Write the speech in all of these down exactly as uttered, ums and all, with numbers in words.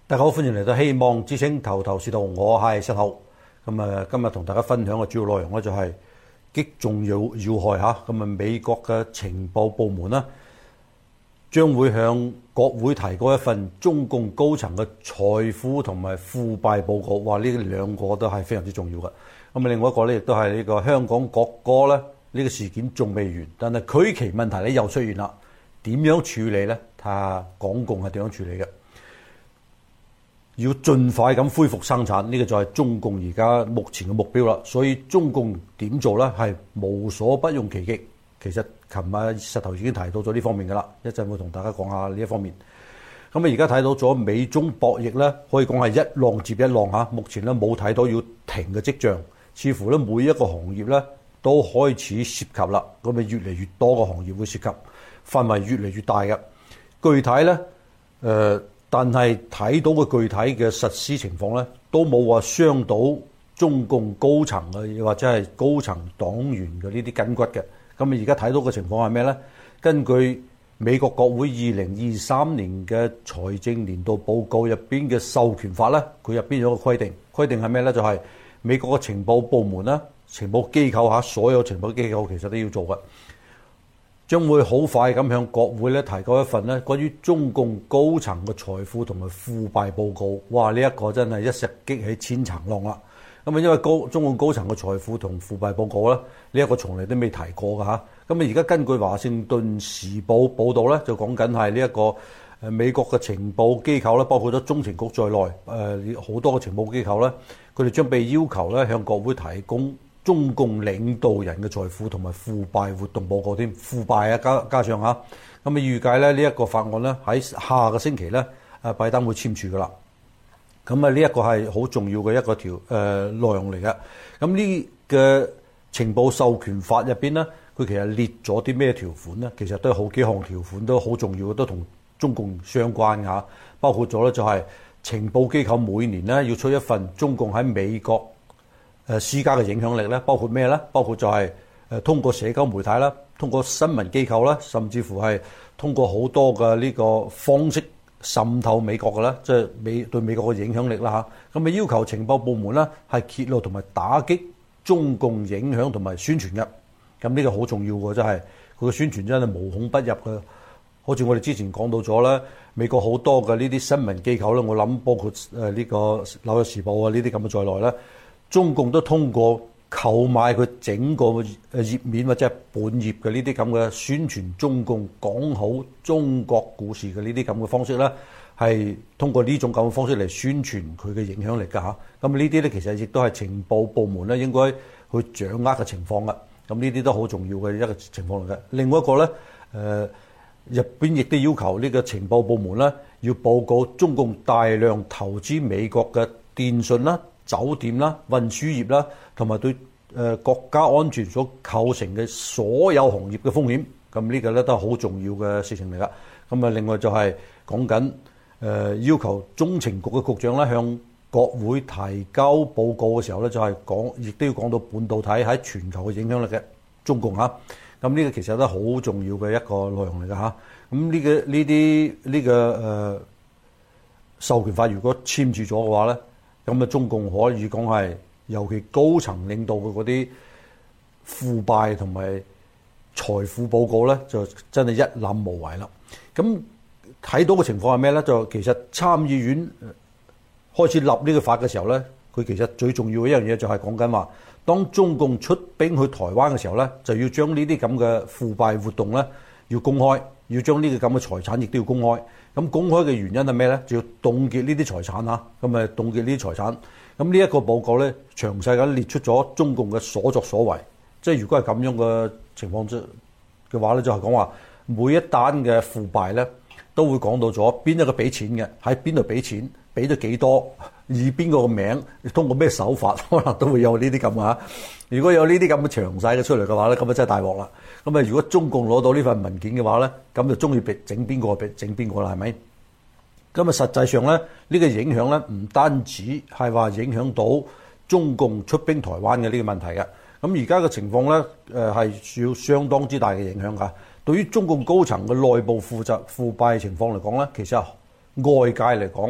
大家好，歡迎嚟到希望之聲頭頭是道，我係石頭。咁啊，今日同大家分享嘅主要內容咧就係擊中要要害嚇。咁啊，美國嘅情報部門啦，將會向國會提交一份中共高層嘅財富同埋腐敗報告。哇！呢兩個都係非常之重要嘅。咁啊，另外一個咧亦都係呢個香港國歌咧，呢個事件仲未完，但係區旗問題咧又出現啦。點樣處理咧？睇下港共係點樣處理嘅。要盡快咁恢復生產，呢個就係中共而家目前嘅目標啦。所以中共點做咧，係無所不用其極。其實琴日石頭已經提到咗呢方面噶啦，一陣會同大家講下呢一方面。咁啊，而家睇到咗美中博弈咧，可以講係一浪接一浪嚇。目前咧冇睇到要停嘅跡象，似乎咧每一個行業咧都開始涉及啦。咁啊，越嚟越多個行業會涉及，範圍越嚟越大嘅。具體咧，誒、呃。但係睇到嘅具體嘅實施情況咧，都冇話傷到中共高層嘅，或者係高層黨員嘅呢啲筋骨嘅。咁啊，而家睇到嘅情況係咩咧？根據美國國會二零二三年嘅財政年度報告入邊嘅授權法咧，佢入邊有一個規定，規定係咩咧？就係、是、美國嘅情報部門啦、情報機構嚇，所有情報機構其實都要做嘅。將會好快咁向國會咧提交一份咧關於中共高層嘅財富同埋腐敗報告。哇！呢、這、一個真係一石激起千層浪啦。咁啊，因為高中共高層嘅財富同腐敗報告咧，呢、這、一個從嚟都未提過㗎嚇。咁啊，而家根據華盛頓時報報導咧，就講緊係呢一個誒美國嘅情報機構咧，包括咗中情局在內，誒、呃、好多嘅情報機構咧，佢哋將被要求咧向國會提供中共領導人嘅財富同埋腐敗活動報告添，腐敗啊加加上嚇，咁啊預計咧呢一個法案咧喺下個星期咧，啊拜登會簽署噶啦。咁啊呢一個係好重要嘅一個條誒、呃、內容嚟嘅。咁呢嘅情報授權法入邊咧，佢其實列咗啲咩條款咧？其實都係好幾項條款都好重要嘅，都同中共相關㗎。包括咗咧就係情報機構每年咧要出一份中共喺美國誒施加嘅影響力咧，包括咩咧？包括就係誒通過社交媒體啦，通過新聞機構啦，甚至乎係通過好多嘅呢個方式滲透美國嘅啦，即係美對美國嘅影響力啦嚇。咁啊要求情報部門咧係揭露同埋打擊中共影響同埋宣傳嘅。咁呢個好重要嘅，真係佢嘅宣傳真係無孔不入嘅。好似我哋之前講到咗咧，美國好多嘅呢啲新聞機構咧，我諗包括誒呢個紐約時報啊呢啲咁嘅在內咧。中共都通過購買佢整個頁面或者係本頁嘅呢啲咁嘅宣傳中共講好中國故事嘅呢啲咁嘅方式咧，係通過呢種咁嘅方式嚟宣傳佢嘅影響力㗎嚇。咁呢啲咧其實亦都係情報部門咧應該去掌握嘅情況㗎。咁呢啲都好重要嘅一個情況嚟嘅。另外一個咧，誒入邊亦都要求呢個情報部門咧要報告中共大量投資美國嘅電信啦、酒店啦、運輸業啦，同埋對誒國家安全所構成嘅所有行業嘅風險，咁呢個咧都係好重要嘅事情嚟噶。咁啊，另外就係講緊誒要求中情局嘅局長咧向國會提交報告嘅時候咧，就係講，亦都要講到半導體喺全球嘅影響力嘅中共嚇。咁呢個其實都係好重要嘅一個內容嚟噶嚇。咁呢個呢啲呢個誒授權法如果簽署咗嘅話咧，咁啊，中共可以講係，尤其高層領導嘅嗰啲腐敗同埋財富報告咧，就真係一覽無遺啦。咁睇到嘅情況係咩咧？就其實參議院開始立呢個法嘅時候咧，佢其實最重要嘅一樣嘢就係講緊話，當中共出兵去台灣嘅時候咧，就要將呢啲咁嘅腐敗活動咧要公開，要將呢個咁嘅財產亦都要公開。咁公開嘅原因係咩咧？就要凍結呢啲財產嚇，咁誒凍結呢啲財產。咁呢一個報告咧，詳細咁列出咗中共嘅所作所為。即係如果係咁樣嘅情況之嘅話咧，就係講話每一單嘅腐敗咧，都會講到咗邊一個俾錢嘅，喺邊度俾錢，俾咗幾多，以邊個嘅名，通過咩手法，可能都會有呢啲咁嚇。如果有呢啲咁嘅詳細嘅出嚟嘅話咧，咁啊真係大鑊啦。咁啊，如果中共攞到呢份文件嘅話咧，咁就中意整邊個整邊個啦，係咪？咁啊，實際上咧，呢個影響咧唔單止係話影響到中共出兵台灣嘅呢個問題嘅。咁而家嘅情況咧，誒係要相當之大嘅影響㗎。對於中共高層嘅內部負責腐敗情況嚟講咧，其實外界嚟講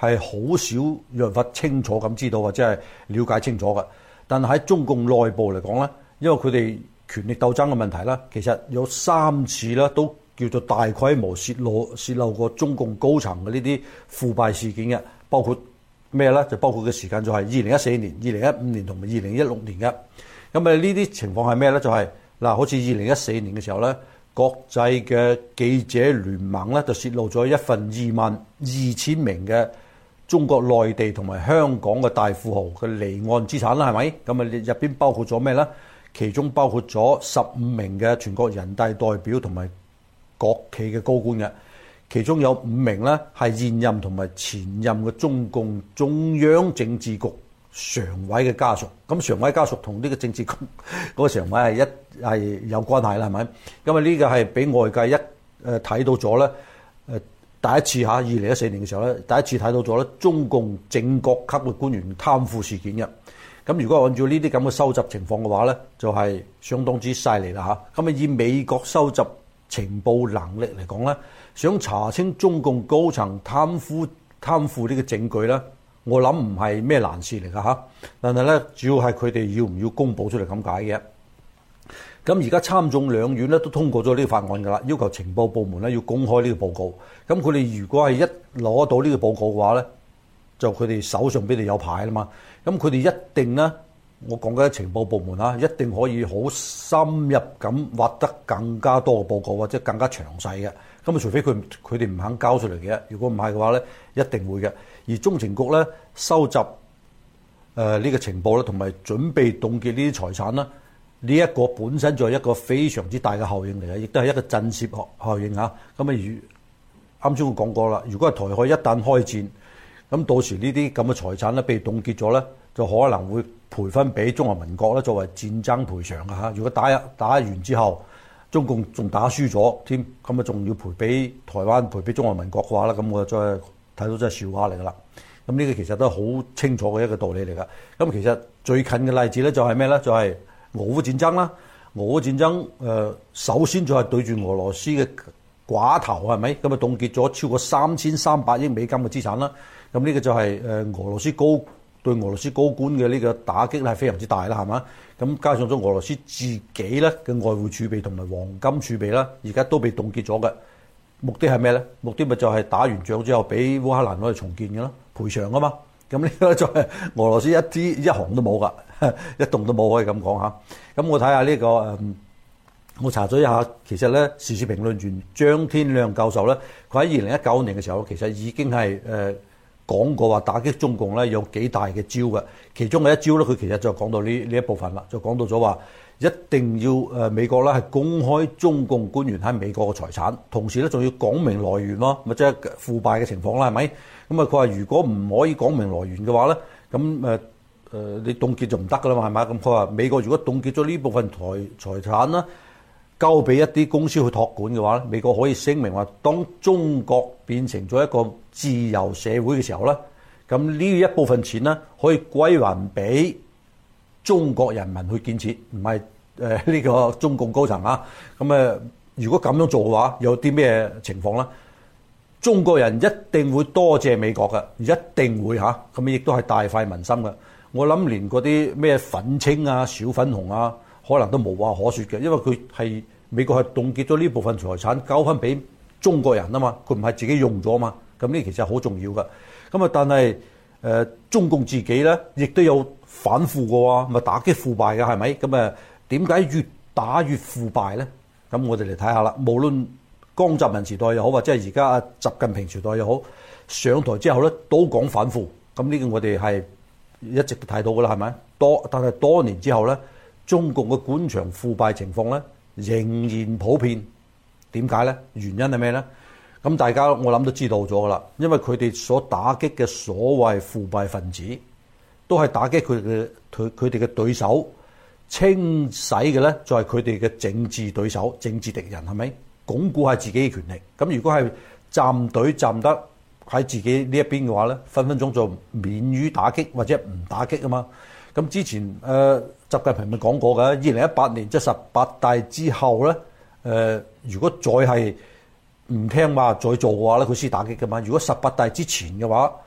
係好少人法清楚咁知道或者係了解清楚嘅。但係喺中共內部嚟講咧，因為佢哋權力鬥爭嘅問題啦，其實有三次啦都叫做大規模泄露泄露過中共高層嘅呢啲腐敗事件嘅，包括咩咧？就包括嘅時間就係二零一四年、二零一五年同埋二零一六年嘅。咁啊呢啲情況係咩咧？就係、是、嗱，好似二零一四年嘅時候咧，國際嘅記者聯盟咧就泄露咗一份二萬二千名嘅中國內地同埋香港嘅大富豪嘅離岸資產啦，係咪？咁啊入邊包括咗咩咧？其中包括咗十五名嘅全國人大代表同埋國企嘅高官嘅，其中有五名咧係現任同埋前任嘅中共中央政治局常委嘅家屬。咁常委家屬同呢個政治局嗰個常委係一係有關係啦，係咪？咁啊呢個係俾外界一誒睇到咗咧誒第一次嚇二零一四年嘅時候咧，第一次睇到咗咧中共正國級嘅官員貪腐事件嘅。咁如果按照呢啲咁嘅收集情況嘅話咧，就係、是、相當之犀利啦嚇。咁啊以美國收集情報能力嚟講咧，想查清中共高層貪腐貪腐呢個證據咧，我諗唔係咩難事嚟㗎嚇。但係咧，主要係佢哋要唔要公佈出嚟咁解嘅。咁而家參眾兩院咧都通過咗呢個法案㗎啦，要求情報部門咧要公開呢個報告。咁佢哋如果係一攞到呢個報告嘅話咧，就佢哋手上俾你有牌啦嘛。咁佢哋一定咧，我講緊情報部門啊，一定可以好深入咁挖得更加多嘅報告或者更加詳細嘅。咁啊，除非佢佢哋唔肯交出嚟嘅，如果唔係嘅話咧，一定會嘅。而中情局咧收集誒呢個情報咧，同埋準備凍結呢啲財產啦，呢一個本身就係一個非常之大嘅效應嚟嘅，亦都係一個震懾效應嚇。咁啊，如啱先我講過啦，如果係台海一旦開戰，咁到時呢啲咁嘅財產咧被凍結咗咧，就可能會賠翻俾中華民國咧作為戰爭賠償嘅嚇。如果打打完之後，中共仲打輸咗添，咁啊仲要賠俾台灣賠俾中華民國嘅話咧，咁我就再睇到真係笑話嚟噶啦。咁呢個其實都係好清楚嘅一個道理嚟噶。咁其實最近嘅例子咧就係咩咧？就係、是、俄烏戰爭啦。俄烏戰爭誒、呃，首先就係對住俄羅斯嘅寡頭係咪？咁啊凍結咗超過三千三百億美金嘅資產啦。咁呢個就係誒俄羅斯高對俄羅斯高官嘅呢個打擊係非常之大啦，係嘛？咁加上咗俄羅斯自己咧嘅外匯儲備同埋黃金儲備啦，而家都被凍結咗嘅。目的係咩咧？目的咪就係打完仗之後俾烏克蘭攞嚟重建嘅咯，賠償啊嘛。咁呢個就係俄羅斯一啲一行都冇噶，一動都冇可以咁講嚇。咁我睇下呢個誒，我查咗一下，其實咧時事評論員張天亮教授咧，佢喺二零一九年嘅時候其實已經係誒。呃講過話打擊中共咧有幾大嘅招嘅，其中嘅一招咧，佢其實就講到呢呢一部分啦，就講到咗話一定要誒美國咧係公開中共官員喺美國嘅財產，同時咧仲要講明來源咯，咪即係腐敗嘅情況啦，係咪？咁啊佢話如果唔可以講明來源嘅話咧，咁誒誒你凍結就唔得噶啦嘛，係咪？咁佢話美國如果凍結咗呢部分財財產啦，交俾一啲公司去託管嘅話咧，美國可以聲明話，當中國變成咗一個自由社會嘅時候咧，咁呢一部分錢咧可以歸還俾中國人民去建設，唔係誒呢個中共高層啊。咁誒，如果咁樣做嘅話，有啲咩情況咧？中國人一定會多謝美國嘅，一定會嚇。咁亦都係大快民心嘅。我諗連嗰啲咩粉青啊、小粉紅啊，可能都無話可説嘅，因為佢係美國係凍結咗呢部分財產交翻俾中國人啊嘛，佢唔係自己用咗啊嘛，咁呢其實好重要㗎。咁啊，但係誒、呃、中共自己咧，亦都有反腐過啊，咪打擊腐敗㗎係咪？咁啊，點解越打越腐敗咧？咁我哋嚟睇下啦。無論江澤民時代又好，或者係而家啊習近平時代又好，上台之後咧都講反腐。咁呢個我哋係一直都睇到㗎啦，係咪？多但係多年之後咧，中共嘅官場腐敗情況咧仍然普遍。點解咧？原因係咩咧？咁大家我諗都知道咗㗎啦，因為佢哋所打擊嘅所謂腐敗分子，都係打擊佢嘅佢佢哋嘅對手，清洗嘅咧就係佢哋嘅政治對手、政治敵人，係咪？鞏固係自己嘅權力。咁如果係站隊站得喺自己呢一邊嘅話咧，分分鐘就免於打擊或者唔打擊啊嘛。咁之前誒、呃、習近平咪講過嘅，二零一八年即係十八大之後咧。誒、呃，如果再係唔聽話再做嘅話咧，佢先打擊㗎嘛。如果十八大之前嘅話，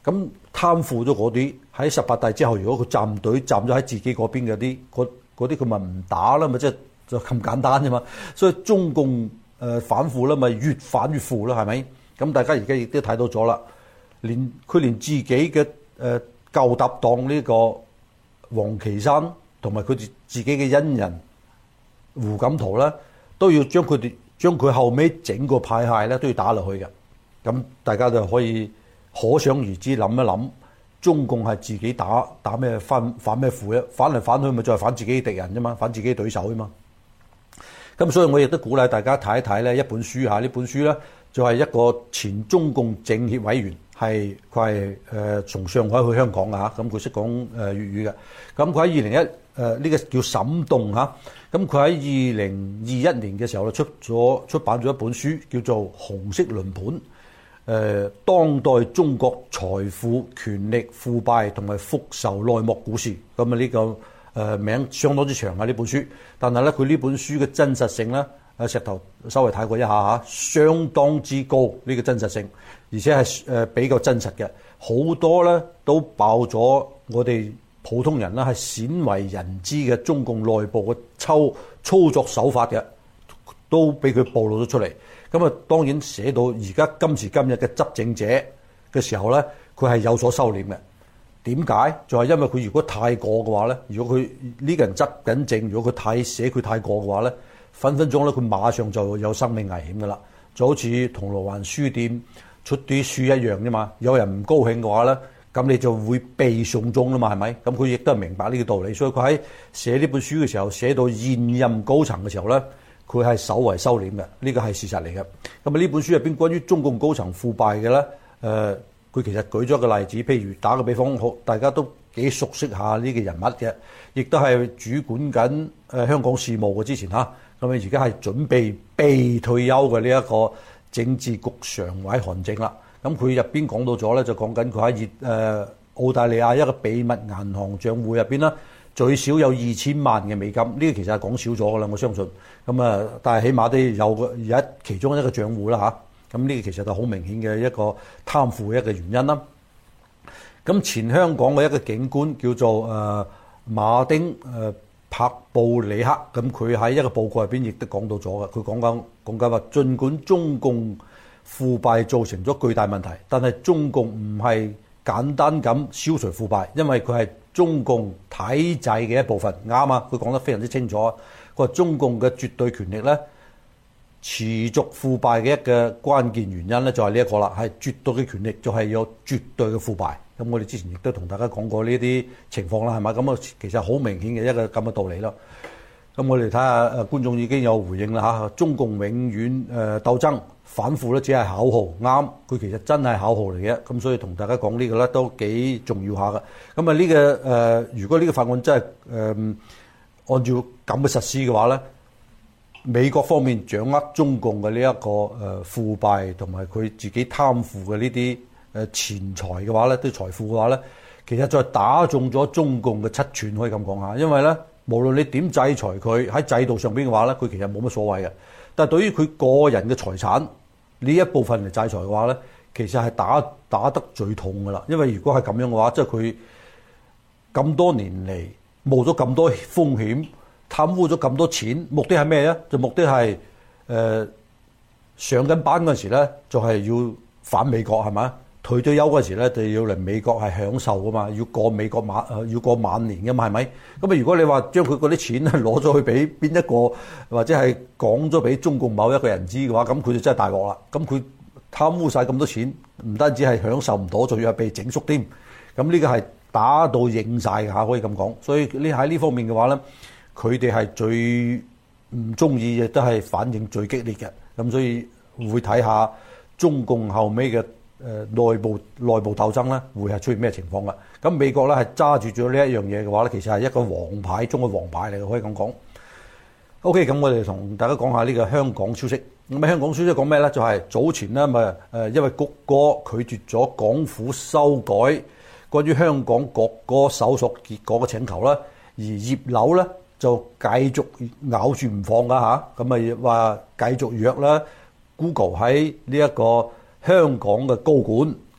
咁貪腐咗嗰啲喺十八大之後，如果佢站隊站咗喺自己嗰邊嗰啲，嗰嗰啲佢咪唔打啦，咪即係就咁簡單啫嘛。所以中共誒反腐啦，咪越反越腐啦，係咪？咁大家而家亦都睇到咗啦，連佢連自己嘅誒舊搭檔呢個王岐山同埋佢哋自己嘅恩人胡錦濤咧，都要將佢哋將佢後尾整個派系咧都要打落去嘅。咁大家就可以可想而知，諗一諗中共係自己打打咩反反咩腐咧？反嚟反去咪再係反自己敵人啫嘛，反自己對手啫嘛。咁所以我亦都鼓勵大家睇一睇咧一本書嚇，呢本書咧就係一個前中共政協委員，係佢係誒從上海去香港嘅嚇，咁佢識講誒粵語嘅。咁佢喺二零一誒呢個叫沈棟嚇，咁佢喺二零二一年嘅時候咧出咗出版咗一本書，叫做《紅色輪盤》。誒、呃，當代中國財富、權力、腐敗同埋復仇內幕故事，咁啊呢個誒、呃、名相當之長啊呢本書，但係咧佢呢本書嘅真實性咧，阿石頭稍微睇過一下嚇，相當之高呢、這個真實性，而且係誒比較真實嘅，好多咧都爆咗我哋普通人啦係鮮為人知嘅中共內部嘅操操作手法嘅，都俾佢暴露咗出嚟。咁啊，當然寫到而家今時今日嘅執政者嘅時候咧，佢係有所收斂嘅。點解？就係因為佢如果太過嘅話咧，如果佢呢個人執緊政，如果佢太寫佢太過嘅話咧，分分鐘咧佢馬上就有生命危險噶啦。就好似銅鑼灣書店出啲書一樣啫嘛。有人唔高興嘅話咧，咁你就會被送中啦嘛，係咪？咁佢亦都係明白呢個道理，所以佢喺寫呢本書嘅時候，寫到現任高層嘅時候咧，佢係稍為收斂嘅，呢個係事實嚟嘅。咁啊，呢本書入邊關於中共高層腐敗嘅咧，誒、呃，佢其實舉咗一個例子，譬如打個比方，好大家都幾熟悉下呢個人物嘅，亦都係主管緊誒香港事務嘅之前嚇。咁啊，而家係準備被退休嘅呢一個政治局常委韓正啦。咁佢入邊講到咗咧，就講緊佢喺誒澳大利亞一個秘密銀行帳戶入邊啦。最少有二千萬嘅美金，呢、這個其實係講少咗噶啦，我相信。咁啊，但係起碼都有個有一其中一個賬戶啦嚇。咁、這、呢個其實就好明顯嘅一個貪腐嘅一個原因啦。咁前香港嘅一個警官叫做誒、呃、馬丁誒、呃、柏布里克，咁佢喺一個報告入邊亦都講到咗嘅。佢講緊講緊話，儘管中共腐敗造成咗巨大問題，但係中共唔係簡單咁消除腐敗，因為佢係中共體制嘅一部分，啱啊！佢講得非常之清楚。佢話中共嘅絕對權力咧，持續腐敗嘅一個關鍵原因咧，就係呢一個啦，係絕對嘅權力就係有絕對嘅腐敗。咁我哋之前亦都同大家講過呢啲情況啦，係咪？咁啊，其實好明顯嘅一個咁嘅道理咯。咁我哋睇下誒觀眾已經有回應啦嚇，中共永遠誒鬥爭反腐咧，只係口號，啱，佢其實真係口號嚟嘅。咁所以同大家講呢個咧都幾重要下嘅。咁啊呢個誒、呃，如果呢個法案真係誒、呃、按照咁嘅實施嘅話咧，美國方面掌握中共嘅呢一個誒腐敗同埋佢自己貪腐嘅呢啲誒錢財嘅話咧，啲財富嘅話咧，其實再打中咗中共嘅七寸，可以咁講下，因為咧。無論你點制裁佢喺制度上邊嘅話咧，佢其實冇乜所謂嘅。但係對於佢個人嘅財產呢一部分嚟制裁嘅話咧，其實係打打得最痛噶啦。因為如果係咁樣嘅話，即係佢咁多年嚟冒咗咁多風險，貪污咗咁多錢，目的係咩咧？就目的係誒、呃、上緊班嗰陣時咧，就係、是、要反美國係咪？退咗休嗰時咧，就要嚟美國係享受噶嘛，要過美國晚誒要過晚年噶嘛，係咪？咁啊，如果你話將佢嗰啲錢攞咗去俾邊一個，或者係講咗俾中共某一個人知嘅話，咁佢就真係大鑊啦。咁佢貪污晒咁多錢，唔單止係享受唔到，仲要係被整肅添。咁呢個係打到應晒嘅嚇，可以咁講。所以呢喺呢方面嘅話咧，佢哋係最唔中意，亦都係反應最激烈嘅。咁所以會睇下中共後尾嘅。誒、呃、內部內部鬥爭咧，會係出現咩情況㗎？咁美國咧係揸住咗呢一樣嘢嘅話咧，其實係一個王牌中嘅王牌嚟嘅，可以咁講。OK，咁我哋同大家講下呢個香港消息。咁啊，香港消息講咩咧？就係、是、早前咧，咪誒因為谷歌拒絕咗港府修改關於香港國歌搜索結果嘅請求啦，而葉劉咧就繼續咬住唔放㗎吓，咁咪話繼續約啦 Google 喺呢一個香港嘅高管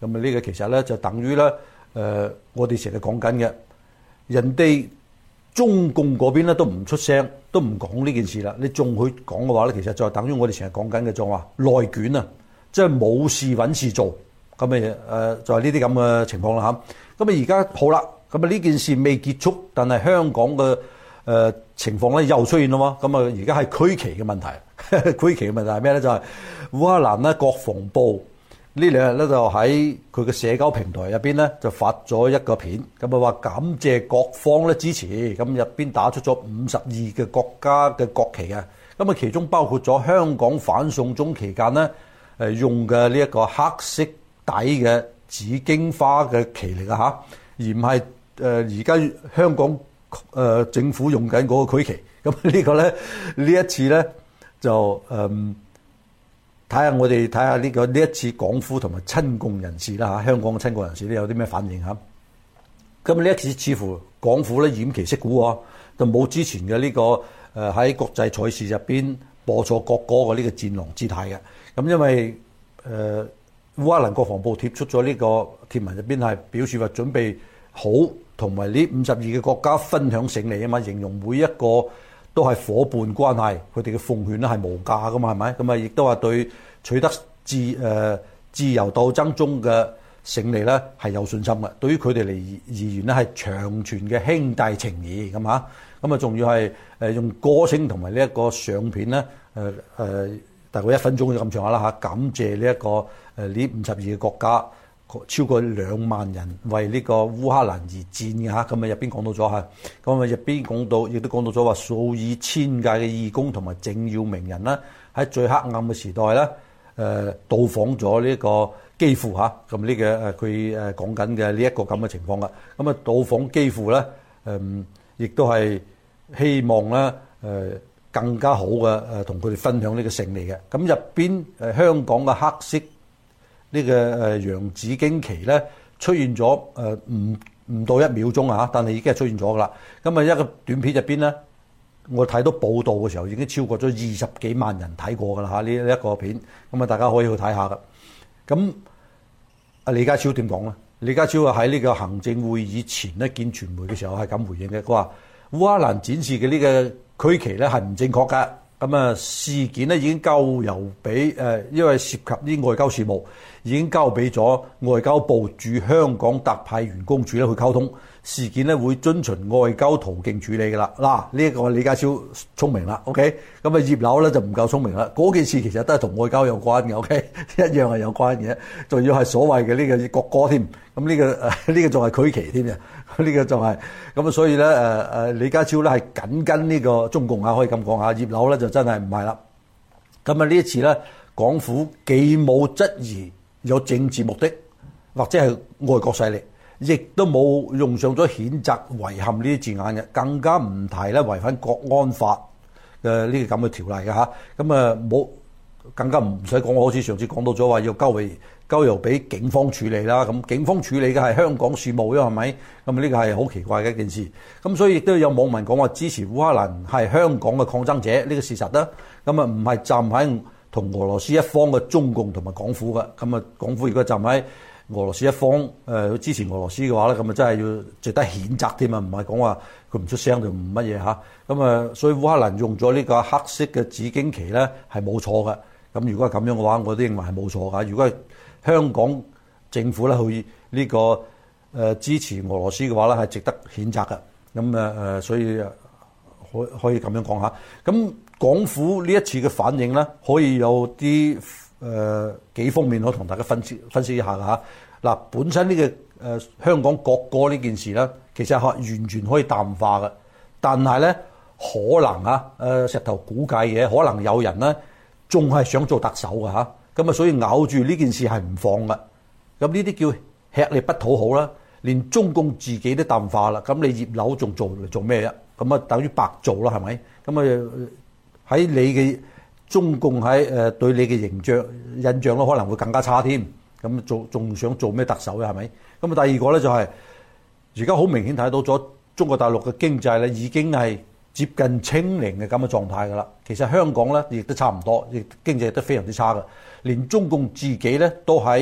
咁啊呢個其實咧就等於咧誒、呃、我哋成日講緊嘅，人哋中共嗰邊咧都唔出聲，都唔講呢件事啦。你仲去講嘅話咧，其實就等於我哋成日講緊嘅就話內卷啊，即係冇事揾事做，咁誒誒就係呢啲咁嘅情況啦嚇。咁啊而家好啦，咁啊呢件事未結束，但係香港嘅誒、呃、情況咧又出現啦嘛。咁啊而家係區旗嘅問題，區旗嘅問題係咩咧？就係、是、烏克蘭咧國防部。呢兩日咧就喺佢嘅社交平台入邊咧就發咗一個片，咁啊話感謝各方咧支持，咁入邊打出咗五十二個國家嘅國旗嘅，咁啊其中包括咗香港反送中期間咧誒用嘅呢一個黑色底嘅紫荊花嘅旗嚟㗎嚇，而唔係誒而家香港誒政府用緊嗰個區旗。咁呢個咧呢一次咧就誒。嗯睇下我哋睇下呢個呢一次港府同埋親共人士啦嚇，香港嘅親共人士咧有啲咩反應嚇？咁呢一次似乎港府咧偃旗息鼓喎，就冇之前嘅呢個誒喺國際賽事入邊播錯國歌嘅呢個戰狼姿態嘅。咁因為誒烏克蘭國防部貼出咗呢個貼文入邊係表示話準備好同埋呢五十二個國家分享勝利啊嘛，形容每一個都係伙伴關係，佢哋嘅奉獻咧係無價噶嘛，係咪？咁啊，亦都話對取得自誒、呃、自由鬥爭中嘅勝利咧係有信心嘅。對於佢哋嚟而言咧係長存嘅兄弟情誼咁嚇。咁啊，仲要係誒用歌聲同埋呢一個相片咧誒誒大概一分鐘咁上下啦嚇，感謝呢、這、一個誒呢五十二個國家。超過兩萬人為呢個烏克蘭而戰嘅嚇，咁啊入邊講到咗嚇，咁啊入邊講到亦都講到咗話數以千計嘅義工同埋政要名人啦，喺最黑暗嘅時代咧，誒、呃、到訪咗呢個基輔嚇，咁呢個誒佢誒講緊嘅呢一個咁嘅情況噶，咁啊到訪基輔咧，誒、呃、亦都係希望咧誒、呃、更加好嘅誒同佢哋分享呢個勝利嘅，咁入邊誒香港嘅黑色。呢個誒洋紫荊旗咧出現咗誒唔唔到一秒鐘啊，但係已經係出現咗噶啦。咁啊一個短片入邊咧，我睇到報道嘅時候已經超過咗二十幾萬人睇過噶啦嚇呢一個片。咁啊大家可以去睇下噶。咁阿李家超點講咧？李家超啊喺呢個行政會議前咧見傳媒嘅時候係咁回應嘅，佢話烏克蘭展示嘅呢個區旗咧係唔正確㗎。咁啊事件咧已經交由俾誒，因為涉及啲外交事務，已經交俾咗外交部駐香港特派員公署咧去溝通。事件咧會遵循外交途徑處理㗎啦。嗱，呢一個李家超聰明啦 ，OK。咁啊葉劉咧就唔夠聰明啦。嗰件事其實都係同外交有關嘅 ，OK，一樣係有關嘅。仲要係所謂嘅呢個國歌添。咁呢、呢個呢、呃呢個仲係區旗添嘅，呢、呢個仲係咁啊。所以咧誒誒李家超咧係緊跟呢個中共啊，可以咁講下。葉劉咧就真係唔係啦。咁啊呢一次咧，港府既冇質疑有政治目的或者係外國勢力。亦都冇用上咗譴責、遺憾呢啲字眼嘅，更加唔提咧違反國安法嘅呢個咁嘅條例嘅嚇。咁啊冇，更加唔使講。我好似上次講到咗話要交回交由俾警方處理啦。咁警方處理嘅係香港事務，因為係咪？咁呢個係好奇怪嘅一件事。咁所以亦都有網民講話支持烏克蘭係香港嘅抗爭者呢個事實啦。咁啊唔係站喺同俄羅斯一方嘅中共同埋港府嘅。咁啊港府如果站喺俄羅斯一方誒、呃、支持俄羅斯嘅話咧，咁啊真係要值得譴責添啊！唔係講話佢唔出聲就唔乜嘢嚇。咁啊，所以烏克蘭用咗呢個黑色嘅紫荊旗咧係冇錯嘅。咁如果係咁樣嘅話，我都認為係冇錯㗎。如果係香港政府咧去呢、這個誒、呃、支持俄羅斯嘅話咧，係值得譴責嘅。咁啊誒，所以可可以咁樣講下。咁港府呢一次嘅反應咧，可以有啲。誒、呃、幾方面可同大家分析分析一下㗎嚇。嗱，本身呢、這個誒、呃、香港國歌呢件事咧，其實係完全可以淡化嘅。但係咧，可能啊誒、呃、石頭估計嘅，可能有人咧仲係想做特首㗎嚇。咁啊，所以咬住呢件事係唔放嘅。咁呢啲叫吃力不討好啦。連中共自己都淡化啦。咁你葉劉仲做嚟做咩啊？咁啊，等於白做啦，係咪？咁啊喺你嘅。中共喺誒對你嘅形象印象咧可能會更加差添，咁做仲想做咩特首咧？係咪？咁啊第二個咧就係而家好明顯睇到咗中國大陸嘅經濟咧已經係接近清零嘅咁嘅狀態㗎啦。其實香港咧亦都差唔多，亦經濟亦都非常之差嘅，連中共自己咧都喺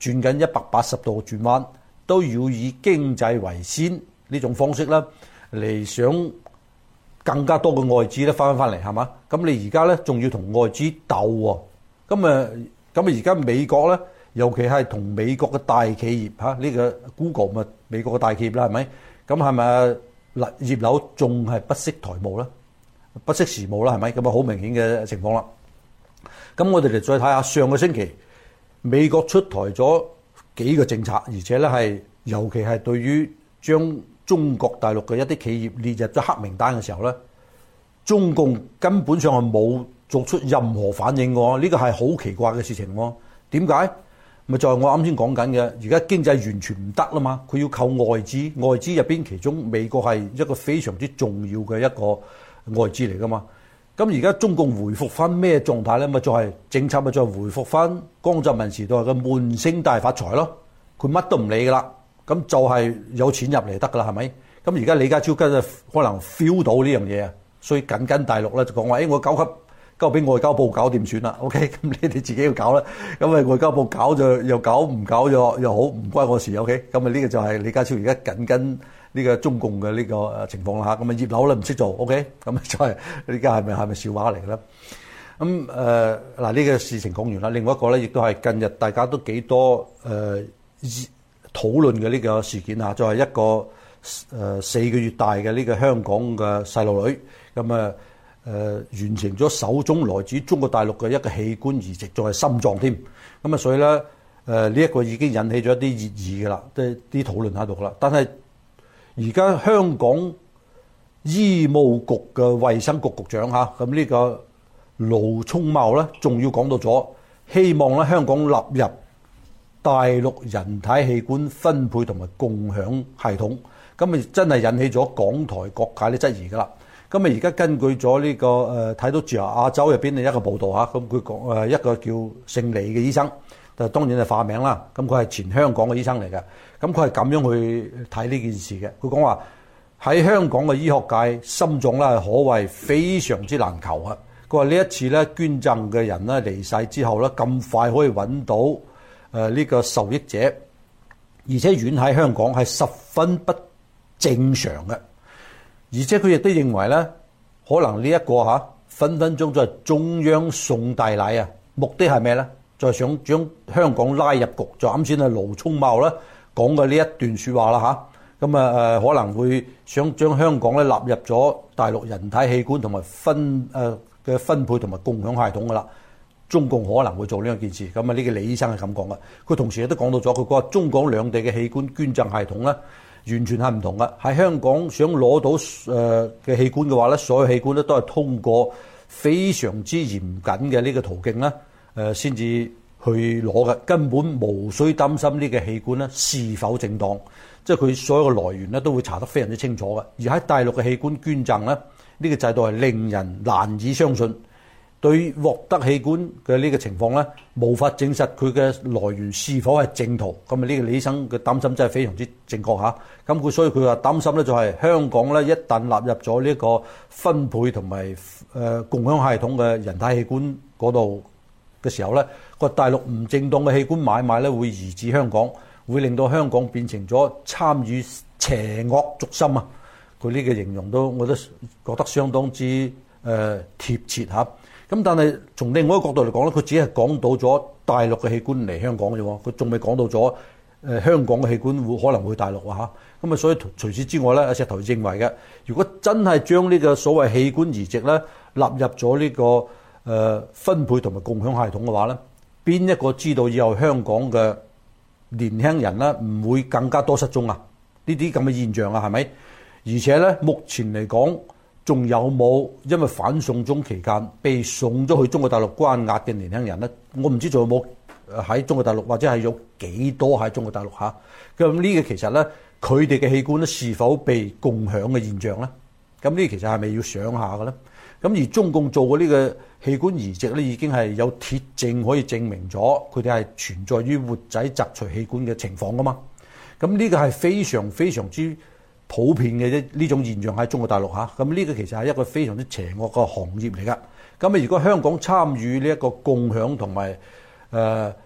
轉緊一百八十度轉彎，都要以經濟為先呢種方式啦，嚟想更加多嘅外資咧翻翻嚟係嘛？咁你而家咧仲要同外資鬥喎，咁啊咁啊而家美國咧，尤其係同美國嘅大企業嚇，呢個 Google 咪美國嘅大企業啦，係咪？咁係咪嗱葉劉仲係不識台務啦，不識時務啦，係咪？咁啊好明顯嘅情況啦。咁我哋嚟再睇下上個星期美國出台咗幾個政策，而且咧係尤其係對於將中國大陸嘅一啲企業列入咗黑名單嘅時候咧，中共根本上係冇作出任何反應喎，呢個係好奇怪嘅事情喎。點解？咪就係我啱先講緊嘅，而家經濟完全唔得啦嘛，佢要靠外資，外資入邊其中美國係一個非常之重要嘅一個外資嚟噶嘛。咁而家中共回復翻咩狀態咧？咪就係政策咪就係回復翻江澤民時代嘅悶聲大發財咯，佢乜都唔理噶啦，咁就係有錢入嚟得噶啦，係咪？咁而家李家超跟住可能 feel 到呢樣嘢啊，所以緊跟大陸咧就講話，誒我交給交俾外交部搞掂算啦 ，OK， 咁你哋自己要搞啦。咁啊外交部搞就又搞，唔搞就又好，唔關我事 ，OK。咁啊呢個就係李家超而家緊跟呢個中共嘅呢個情況啦嚇。咁啊葉劉咧唔識做 ，OK。咁就係呢家係咪係咪笑話嚟嘅咧？咁誒嗱呢個事情講完啦，另外一個咧亦都係近日大家都幾多誒、呃、討論嘅呢個事件啊，就係、是、一個誒、呃、四個月大嘅呢個香港嘅細路女咁啊。誒、呃、完成咗首宗來自中國大陸嘅一個器官移植，仲係心臟添。咁啊，所以咧誒呢一個已經引起咗一啲熱議㗎啦，即係啲討論喺度㗎啦。但係而家香港醫務局嘅衛生局局長嚇，咁呢個盧聰茂咧，仲要講到咗，希望咧香港納入大陸人體器官分配同埋共享系統，咁啊真係引起咗港台各界啲質疑㗎啦。咁啊！而家根據咗呢、這個誒睇到自由亞洲入邊嘅一個報導嚇，咁佢講誒一個叫姓李嘅醫生，就當然係化名啦。咁佢係前香港嘅醫生嚟嘅，咁佢係咁樣去睇呢件事嘅。佢講話喺香港嘅醫學界，心臟咧係可謂非常之難求啊！佢話呢一次咧捐贈嘅人咧離世之後咧，咁快可以揾到誒呢個受益者，而且遠喺香港係十分不正常嘅。而且佢亦都認為咧，可能呢、這、一個嚇分分鐘就係中央送大禮啊！目的係咩咧？就係、是、想將香港拉入局。就啱先係盧聰茂咧講嘅呢一段説話啦嚇。咁啊誒可能會想將香港咧納入咗大陸人體器官同埋分誒嘅、呃、分配同埋共享系統噶啦。中共可能會做呢樣件事。咁啊呢個李醫生係咁講嘅。佢同時亦都講到咗，佢話中港兩地嘅器官捐贈系統咧，完全係唔同嘅。喺香港想攞到誒嘅器官嘅話咧，所有器官咧都係通過非常之嚴謹嘅呢個途徑咧，誒先至去攞嘅，根本無需擔心呢個器官咧是否正當，即係佢所有嘅來源咧都會查得非常之清楚嘅。而喺大陸嘅器官捐贈咧，呢個制度係令人難以相信。對於獲得器官嘅呢個情況咧，無法證實佢嘅來源是否係正途。咁啊，呢個李醫生嘅擔心真係非常之正確嚇。咁佢所以佢話擔心咧，就係香港咧一旦納入咗呢個分配同埋誒共享系統嘅人體器官嗰度嘅時候咧，個大陸唔正當嘅器官買賣咧會移至香港，會令到香港變成咗參與邪惡軸心啊！佢呢個形容都我都覺得相當之誒、呃、貼切嚇。咁但係從另外一個角度嚟講咧，佢只係講到咗大陸嘅器官嚟香港嘅啫喎，佢仲未講到咗誒、呃、香港嘅器官會可能會大陸啊嚇。咁啊，所以除此之外咧，阿石頭認為嘅，如果真係將呢個所謂器官移植咧納入咗呢、這個誒、呃、分配同埋共享系統嘅話咧，邊一個知道以後香港嘅年輕人咧唔會更加多失蹤啊？呢啲咁嘅現象啊，係咪？而且咧，目前嚟講，仲有冇因為反送中期間被送咗去中國大陸關押嘅年輕人咧？我唔知仲有冇喺中國大陸，或者係有幾多喺中國大陸嚇。咁呢個其實咧，佢哋嘅器官咧是否被共享嘅現象咧？咁呢其實係咪要想下嘅咧？咁而中共做嘅呢個器官移植咧，已經係有鐵證可以證明咗佢哋係存在於活仔摘除器官嘅情況噶嘛。咁呢個係非常非常之普遍嘅一呢種現象喺中國大陸嚇。咁呢個其實係一個非常之邪惡嘅行業嚟噶。咁啊，如果香港參與呢一個共享同埋誒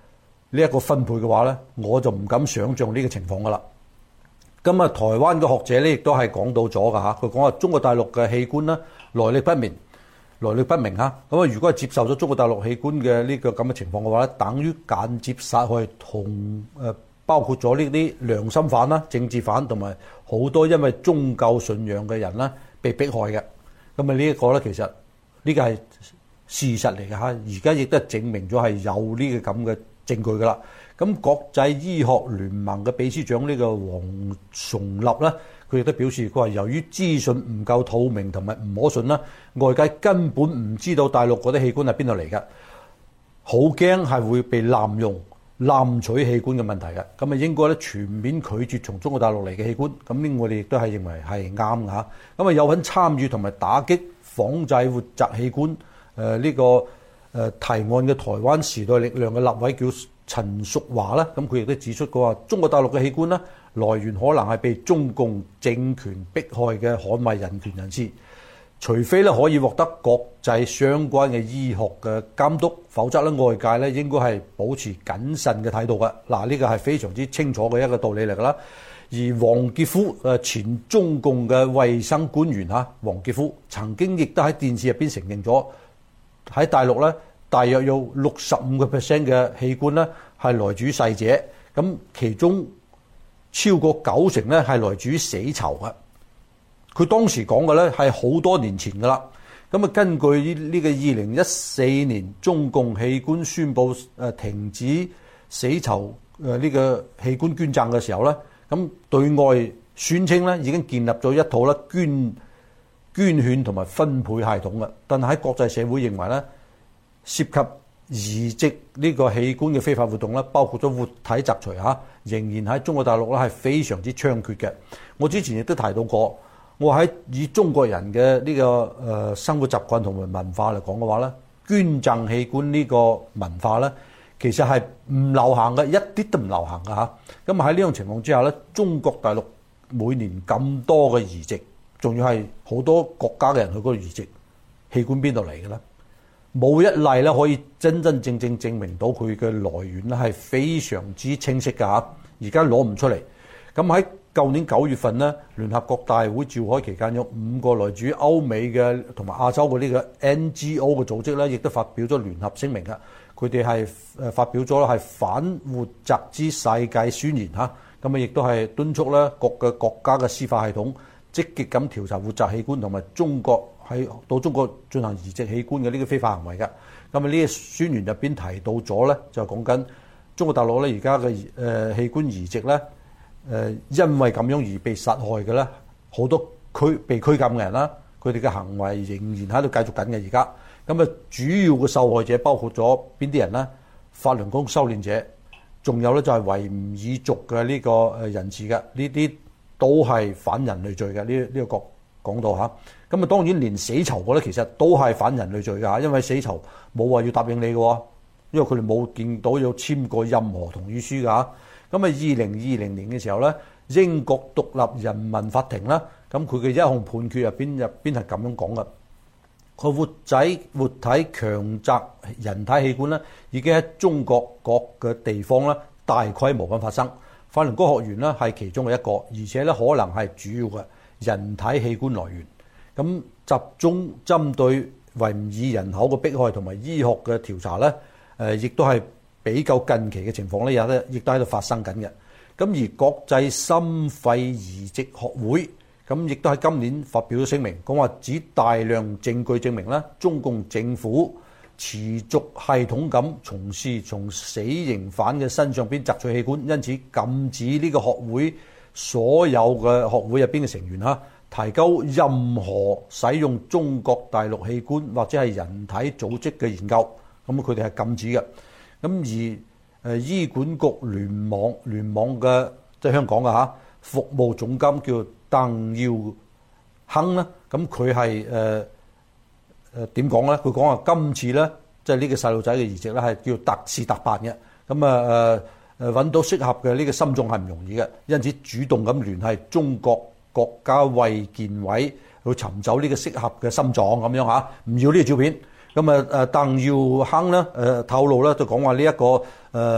呢一個分配嘅話咧，我就唔敢想像呢個情況噶啦。咁啊，台灣嘅學者咧亦都係講到咗㗎嚇，佢講話中國大陸嘅器官咧來歷不明，來歷不明嚇。咁啊，如果係接受咗中國大陸器官嘅呢個咁嘅情況嘅話咧，等於間接殺害同誒包括咗呢啲良心犯啦、政治犯同埋好多因為宗教信仰嘅人啦被迫害嘅。咁啊，呢一個咧其實呢個係事實嚟嘅嚇，而家亦都係證明咗係有呢個咁嘅證據㗎啦。咁國際醫學聯盟嘅秘書長呢個黃崇立咧，佢亦都表示，佢話由於資訊唔夠透明同埋唔可信啦，外界根本唔知道大陸嗰啲器官係邊度嚟嘅，好驚係會被濫用、濫取器官嘅問題嘅。咁啊，應該咧全面拒絕從中國大陸嚟嘅器官。咁呢，我哋亦都係認為係啱嘅嚇。咁啊，有份參與同埋打擊仿製活摘器官誒呢、呃這個誒、呃、提案嘅台灣時代力量嘅立委叫陳淑華啦，咁佢亦都指出過話，中國大陸嘅器官咧來源可能係被中共政權迫害嘅捍衛人權人士，除非咧可以獲得國際相關嘅醫學嘅監督，否則咧外界咧應該係保持謹慎嘅態度嘅。嗱，呢個係非常之清楚嘅一個道理嚟㗎啦。而黃傑夫誒前中共嘅衛生官員嚇，黃傑夫曾經亦都喺電視入邊承認咗喺大陸咧，大約有六十五個 percent 嘅器官咧係來自於逝者，咁其中超過九成咧係來自於死囚嘅。佢當時講嘅咧係好多年前噶啦。咁啊，根據呢個二零一四年中共器官宣布誒停止死囚誒呢個器官捐贈嘅時候咧，咁對外宣稱咧已經建立咗一套咧捐捐獻同埋分配系統嘅，但係喺國際社會認為咧，涉及移植呢個器官嘅非法活動咧，包括咗活體摘除嚇，仍然喺中國大陸咧係非常之猖獗嘅。我之前亦都提到過，我喺以中國人嘅呢個誒生活習慣同埋文化嚟講嘅話咧，捐贈器官呢個文化咧，其實係唔流行嘅，一啲都唔流行嘅嚇。咁喺呢種情況之下咧，中國大陸每年咁多嘅移植，仲要係好多國家嘅人去嗰度移植器官，邊度嚟嘅咧？冇一例咧可以真真正正證明到佢嘅來源咧係非常之清晰㗎嚇，而家攞唔出嚟。咁喺舊年九月份咧，聯合國大會召開期間，有五個來自於歐美嘅同埋亞洲嘅呢個 N G O 嘅組織咧，亦都發表咗聯合聲明㗎。佢哋係誒發表咗係反活摘之世界宣言嚇，咁啊亦都係敦促咧各個國家嘅司法系統積極咁調查活摘器官同埋中國喺到中國進行移植器官嘅呢個非法行為嘅。咁啊呢個宣言入邊提到咗咧，就係講緊中國大陸咧而家嘅誒器官移植咧誒，因為咁樣而被殺害嘅咧，好多拘被拘禁嘅人啦，佢哋嘅行為仍然喺度繼續緊嘅而家。咁啊主要嘅受害者包括咗邊啲人咧？法輪功修煉者，仲有咧就係維吾爾族嘅呢個誒人士嘅，呢啲都係反人類罪嘅。呢呢個講講到嚇。咁啊，當然連死囚嘅咧，其實都係反人類罪㗎，因為死囚冇話要答應你嘅，因為佢哋冇見到有簽過任何同意書㗎。咁啊，二零二零年嘅時候咧，英國獨立人民法庭啦，咁佢嘅一項判決入邊入邊係咁樣講嘅，佢活仔活體強摘人體器官咧，已經喺中國各嘅地方咧大規模咁發生。法輪功學員咧係其中嘅一個，而且咧可能係主要嘅人體器官來源。咁集中針對維吾爾人口嘅迫害同埋醫學嘅調查咧，誒亦都係比較近期嘅情況咧，有咧亦都喺度發生緊嘅。咁而國際心肺移植學會咁亦都喺今年發表咗聲明，講話指大量證據證明咧，中共政府持續系統咁從事從死刑犯嘅身上邊摘取器官，因此禁止呢個學會所有嘅學會入邊嘅成員嚇提交任何使用中國大陸器官或者係人體組織嘅研究，咁佢哋係禁止嘅。咁而誒醫管局聯網聯網嘅即係香港嘅嚇服務總監叫鄧耀亨啦，咁佢係誒誒點講咧？佢講話今次咧即係呢個細路仔嘅移植咧係叫特事特辦嘅，咁啊誒誒揾到適合嘅呢個心臟係唔容易嘅，因此主動咁聯繫中國國家衛健委去尋找呢個適合嘅心臟咁樣嚇，唔要呢個照片。咁啊誒鄧耀亨咧誒透露咧就講話呢一個誒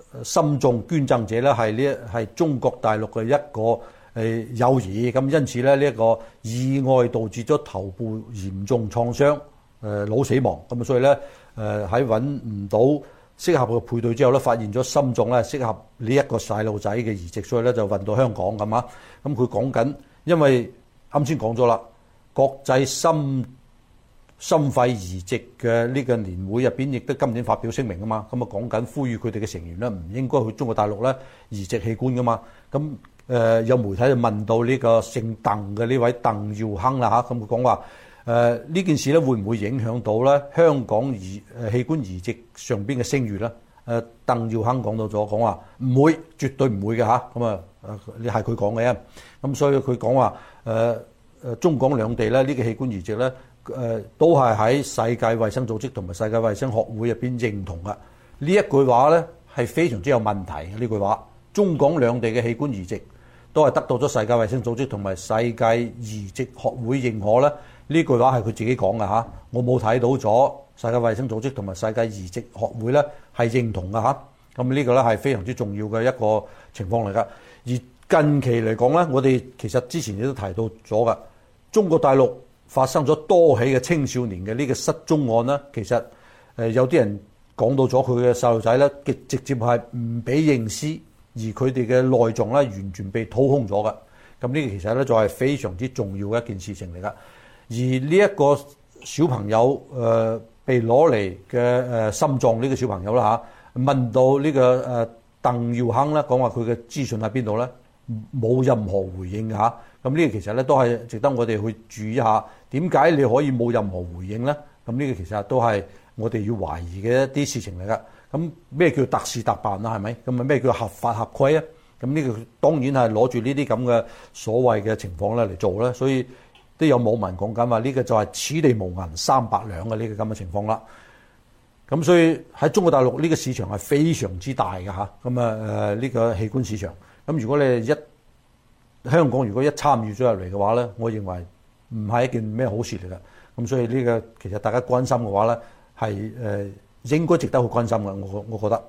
心臟捐贈者咧係呢係中國大陸嘅一個誒友誼，咁因此咧呢一個意外導致咗頭部嚴重創傷，誒腦死亡，咁啊所以咧誒喺揾唔到適合嘅配對之後咧，發現咗心臟咧適合呢一個細路仔嘅移植，所以咧就運到香港咁啊。咁佢講緊，因為啱先講咗啦，國際心心肺移植嘅呢個年會入邊，亦都今年發表聲明啊嘛。咁啊講緊呼籲佢哋嘅成員咧唔應該去中國大陸咧移植器官噶嘛。咁誒、呃、有媒體就問到呢個姓鄧嘅呢位鄧耀鏗啦嚇，咁佢講話誒呢件事咧會唔會影響到咧香港移誒器官移植上邊嘅聲譽咧？誒、呃、鄧耀鏗講到咗，講話唔會，絕對唔會嘅嚇。咁啊誒你係佢講嘅啊。咁所以佢講話誒誒中港兩地咧呢、這個器官移植咧。誒、呃、都係喺世界衛生組織同埋世界衛生學會入邊認同嘅。呢一句話咧係非常之有問題嘅。呢句話，中港兩地嘅器官移植都係得到咗世界衛生組織同埋世界移植學會認可咧。呢句話係佢自己講嘅嚇，我冇睇到咗世界衛生組織同埋世界移植學會咧係認同嘅嚇。咁呢個咧係非常之重要嘅一個情況嚟㗎。而近期嚟講咧，我哋其實之前亦都提到咗㗎，中國大陸發生咗多起嘅青少年嘅呢個失蹤案啦，其實誒有啲人講到咗佢嘅細路仔咧，直直接係唔俾認屍，而佢哋嘅內臟咧完全被掏空咗嘅。咁呢個其實咧就係非常之重要嘅一件事情嚟噶。而呢一個小朋友誒、呃、被攞嚟嘅誒心臟呢個小朋友啦嚇，問到呢、這個誒、呃、鄧耀鏗咧講話佢嘅資訊喺邊度咧，冇任何回應嘅嚇。咁呢個其實咧都係值得我哋去注意一下。點解你可以冇任何回應咧？咁呢個其實都係我哋要懷疑嘅一啲事情嚟噶。咁咩叫特事特辦啊？係咪？咁啊咩叫合法合規啊？咁呢個當然係攞住呢啲咁嘅所謂嘅情況咧嚟做咧。所以都有網民講緊話，呢個就係此地無銀三百兩嘅呢個咁嘅情況啦。咁所以喺中國大陸呢個市場係非常之大嘅嚇。咁啊誒呢個器官市場，咁如果你一香港如果一參與咗入嚟嘅話咧，我認為唔係一件咩好事嚟㗎。咁所以呢個其實大家關心嘅話咧，係誒、呃、應該值得去關心嘅。我我覺得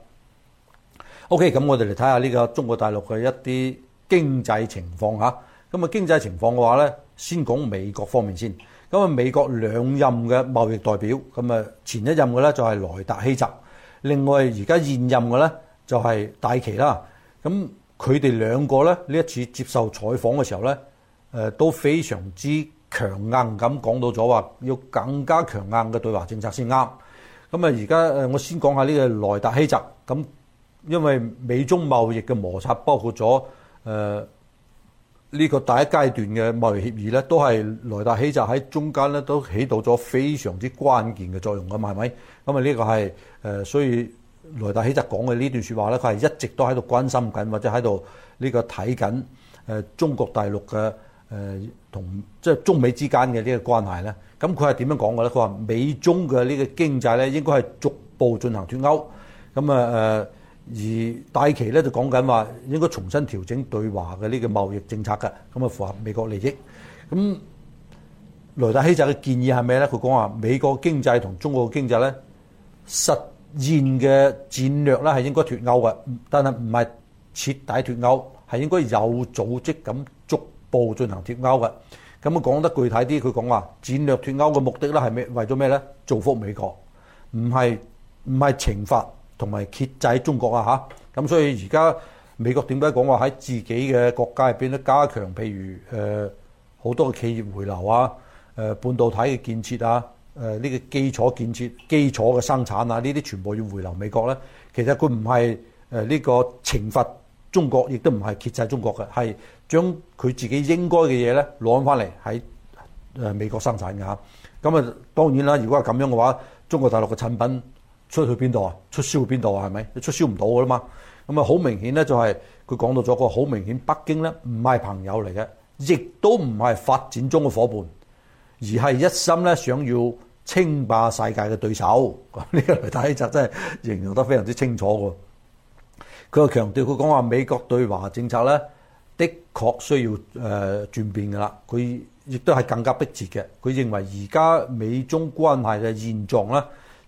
OK。咁我哋嚟睇下呢個中國大陸嘅一啲經濟情況嚇。咁啊經濟情況嘅話咧，先講美國方面先。咁啊美國兩任嘅貿易代表，咁啊前一任嘅咧就係萊達希澤，另外而家現任嘅咧就係戴琪啦。咁佢哋兩個咧呢一次接受採訪嘅時候咧，誒、呃、都非常之強硬咁講到咗話，要更加強硬嘅對華政策先啱。咁啊而家誒我先講下呢個萊達希澤。咁因為美中貿易嘅摩擦，包括咗誒呢個第一階段嘅貿易協議咧，都係萊達希澤喺中間咧都起到咗非常之關鍵嘅作用㗎嘛，係咪？咁啊呢個係誒、呃、所以。萊達希澤講嘅呢段説話咧，佢係一直都喺度關心緊，或者喺度呢個睇緊誒中國大陸嘅誒同即係中美之間嘅呢個關係咧。咁佢係點樣講嘅咧？佢話美中嘅呢個經濟咧應該係逐步進行脫鈎。咁啊誒，而戴琪咧就講緊話應該重新調整對華嘅呢個貿易政策嘅，咁啊符合美國利益。咁萊達希澤嘅建議係咩咧？佢講話美國經濟同中國嘅經濟咧實現嘅戰略咧係應該脫鈎嘅，但係唔係徹底脫鈎，係應該有組織咁逐步進行脫鈎嘅。咁啊講得具體啲，佢講話戰略脫鈎嘅目的咧係咩？為咗咩咧？造福美國，唔係唔係懲罰同埋遏制中國啊嚇。咁所以而家美國點解講話喺自己嘅國家入邊咧加強，譬如誒好、呃、多嘅企業回流啊，誒、呃、半導體嘅建設啊。誒、呃、呢、這個基礎建設、基礎嘅生產啊，呢啲全部要回流美國咧。其實佢唔係誒呢個懲罰中國，亦都唔係遏制中國嘅，係將佢自己應該嘅嘢咧攞翻嚟喺誒美國生產嘅嚇。咁啊當然啦，如果係咁樣嘅話，中國大陸嘅產品出去邊度啊？出銷去邊度啊？係咪？你出銷唔到㗎啦嘛。咁啊好明顯咧，就係佢講到咗個好明顯，北京咧唔係朋友嚟嘅，亦都唔係發展中嘅伙伴。而係一心咧想要稱霸世界嘅對手，呢個萊達希澤真係形容得非常之清楚喎。佢又強調，佢講話美國對華政策咧，的確需要誒、呃、轉變㗎啦。佢亦都係更加迫切嘅。佢認為而家美中關係嘅現狀咧，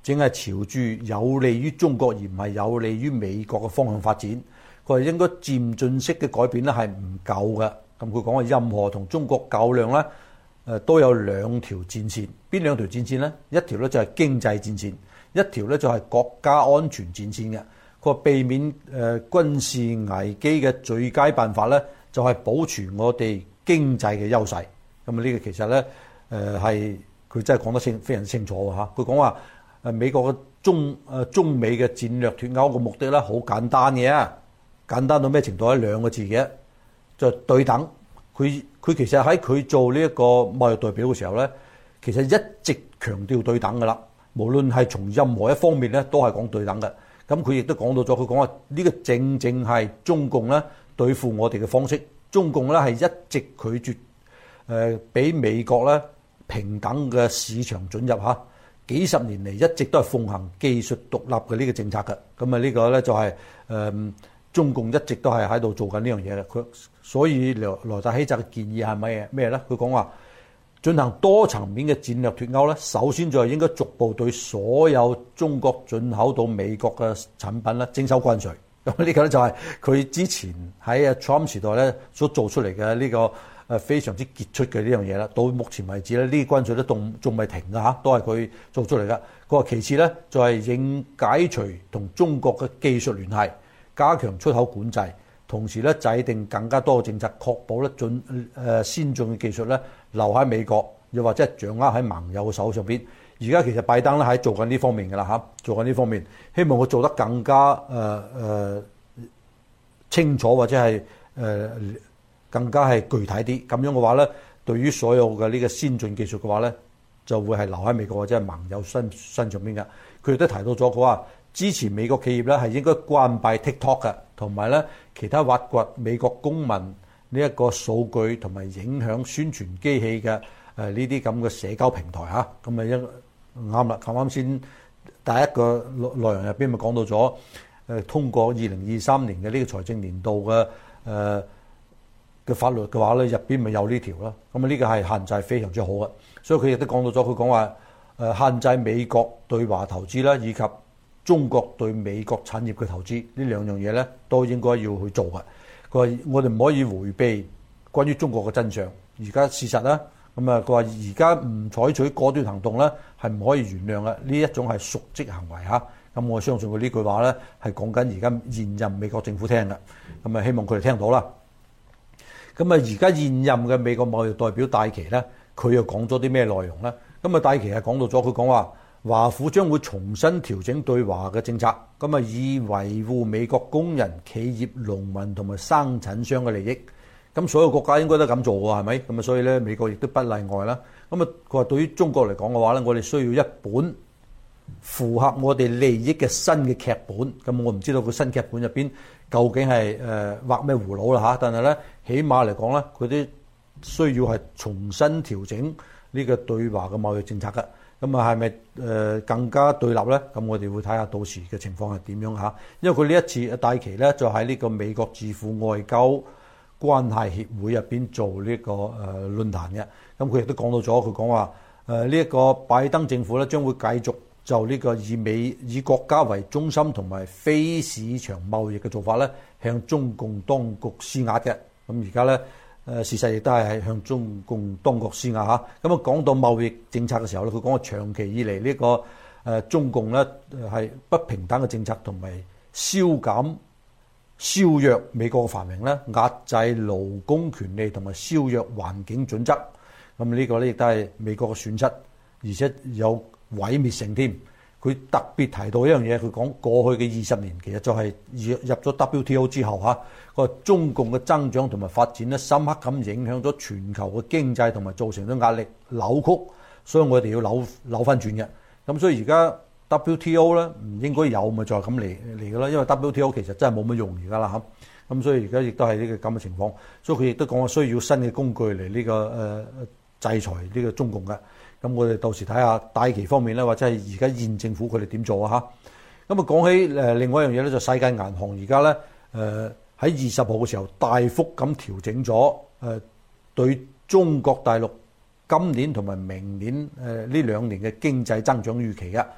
正係朝住有利於中國而唔係有利於美國嘅方向發展。佢話應該漸進式嘅改變咧係唔夠嘅。咁佢講話任何同中國較量咧，誒都有兩條戰線。邊兩條戰線咧？一條咧就係經濟戰線，一條咧就係國家安全戰線嘅。佢話避免誒軍事危機嘅最佳辦法咧，就係保存我哋經濟嘅優勢。咁啊呢個其實咧誒係佢真係講得清非常清楚嚇。佢講話誒美國嘅中誒中美嘅戰略脫鈎嘅目的咧好簡單嘅，簡單到咩程度咧？兩個字嘅，就對等。佢佢其實喺佢做呢一個貿易代表嘅時候咧，其實一直強調對等㗎啦。無論係從任何一方面咧，都係講對等嘅。咁佢亦都講到咗，佢講話呢個正正係中共咧對付我哋嘅方式。中共咧係一直拒絕誒俾美國咧平等嘅市場准入嚇，幾十年嚟一直都係奉行技術獨立嘅呢個政策嘅。咁啊呢個咧就係、是、誒、呃、中共一直都係喺度做緊呢樣嘢嘅。佢所以萊萊特希澤嘅建議係咪咩咧？佢講話進行多層面嘅戰略脫鈎咧，首先就係應該逐步對所有中國進口到美國嘅產品咧徵收關稅。咁呢個咧就係佢之前喺阿 Trump 時代咧所做出嚟嘅呢個誒非常之傑出嘅呢樣嘢啦。到目前為止咧，呢啲關稅都仲仲未停㗎嚇，都係佢做出嚟㗎。佢話其次咧就係應解除同中國嘅技術聯繫，加強出口管制，同時咧制定更加多嘅政策，確保咧進誒先進嘅技術咧留喺美國，又或者係掌握喺盟友嘅手上邊。而家其實拜登咧喺做緊呢方面㗎啦嚇，做緊呢方面，希望佢做得更加誒誒、呃呃、清楚，或者係誒、呃、更加係具體啲。咁樣嘅話咧，對於所有嘅呢個先進技術嘅話咧，就會係留喺美國或者係盟友身身上邊㗎。佢亦都提到咗，佢話支持美國企業咧係應該關閉 TikTok 嘅，同埋咧其他挖掘美國公民呢一個數據同埋影響宣傳機器嘅誒呢啲咁嘅社交平台嚇。咁啊一啱啦，啱啱先第一個內內容入邊咪講到咗誒通過二零二三年嘅呢個財政年度嘅誒嘅法律嘅話咧，入邊咪有呢條啦。咁啊呢個係限制非常之好嘅，所以佢亦都講到咗，佢講話誒限制美國對華投資啦，以及中國對美國產業嘅投資呢兩樣嘢咧，都應該要去做嘅。佢話我哋唔可以迴避關於中國嘅真相，而家事實啦。咁啊，佢話而家唔採取果斷行動咧，係唔可以原諒嘅。呢一種係瀆職行為嚇。咁我相信佢呢句話咧，係講緊而家現任美國政府聽嘅。咁啊，希望佢哋聽到啦。咁啊，而家現任嘅美國貿易代表戴琪咧，佢又講咗啲咩內容咧？咁啊，戴琪係講到咗，佢講話華府將會重新調整對華嘅政策，咁啊，以維護美國工人、企業、農民同埋生產商嘅利益。咁所有國家應該都咁做喎，係咪？咁啊，所以咧，美國亦都不例外啦。咁啊，佢話對於中國嚟講嘅話咧，我哋需要一本符合我哋利益嘅新嘅劇本。咁我唔知道個新劇本入邊究竟係誒畫咩葫蘆啦嚇。但係咧，起碼嚟講咧，佢啲需要係重新調整呢個對華嘅貿易政策嘅。咁啊，係咪誒更加對立咧？咁我哋會睇下到時嘅情況係點樣嚇。因為佢呢一次戴琪咧就喺呢個美國智庫外交關係協會入邊做呢個誒論壇嘅。咁佢亦都講到咗，佢講話誒呢一個拜登政府咧將會繼續就呢個以美以國家為中心同埋非市場貿易嘅做法咧，向中共當局施壓嘅。咁而家咧誒事實亦都係向中共當局施壓嚇。咁啊講到貿易政策嘅時候咧，佢講話長期以嚟呢個誒中共咧係不平等嘅政策同埋消減削弱美國嘅繁榮咧，壓制勞工權利同埋削弱環境準則。咁呢個咧亦都係美國嘅損失，而且有毀滅性添。佢特別提到一樣嘢，佢講過去嘅二十年其實就係入入咗 W T O 之後嚇，個中共嘅增長同埋發展咧，深刻咁影響咗全球嘅經濟同埋造成咗壓力扭曲，所以我哋要扭扭翻轉嘅。咁所以而家 W T O 咧唔應該有咪再咁嚟嚟嘅啦，因為 W T O 其實真係冇乜用而家啦嚇。咁所以而家亦都係呢個咁嘅情況，所以佢亦都講話需要新嘅工具嚟呢、這個誒、呃、制裁呢個中共嘅。咁我哋到時睇下戴琪方面咧，或者係而家現政府佢哋點做啊嚇。咁啊講起誒另外一樣嘢咧，就世界銀行而家咧誒喺二十號嘅時候大幅咁調整咗誒、呃、對中國大陸今年同埋明年誒呢兩年嘅經濟增長預期啊。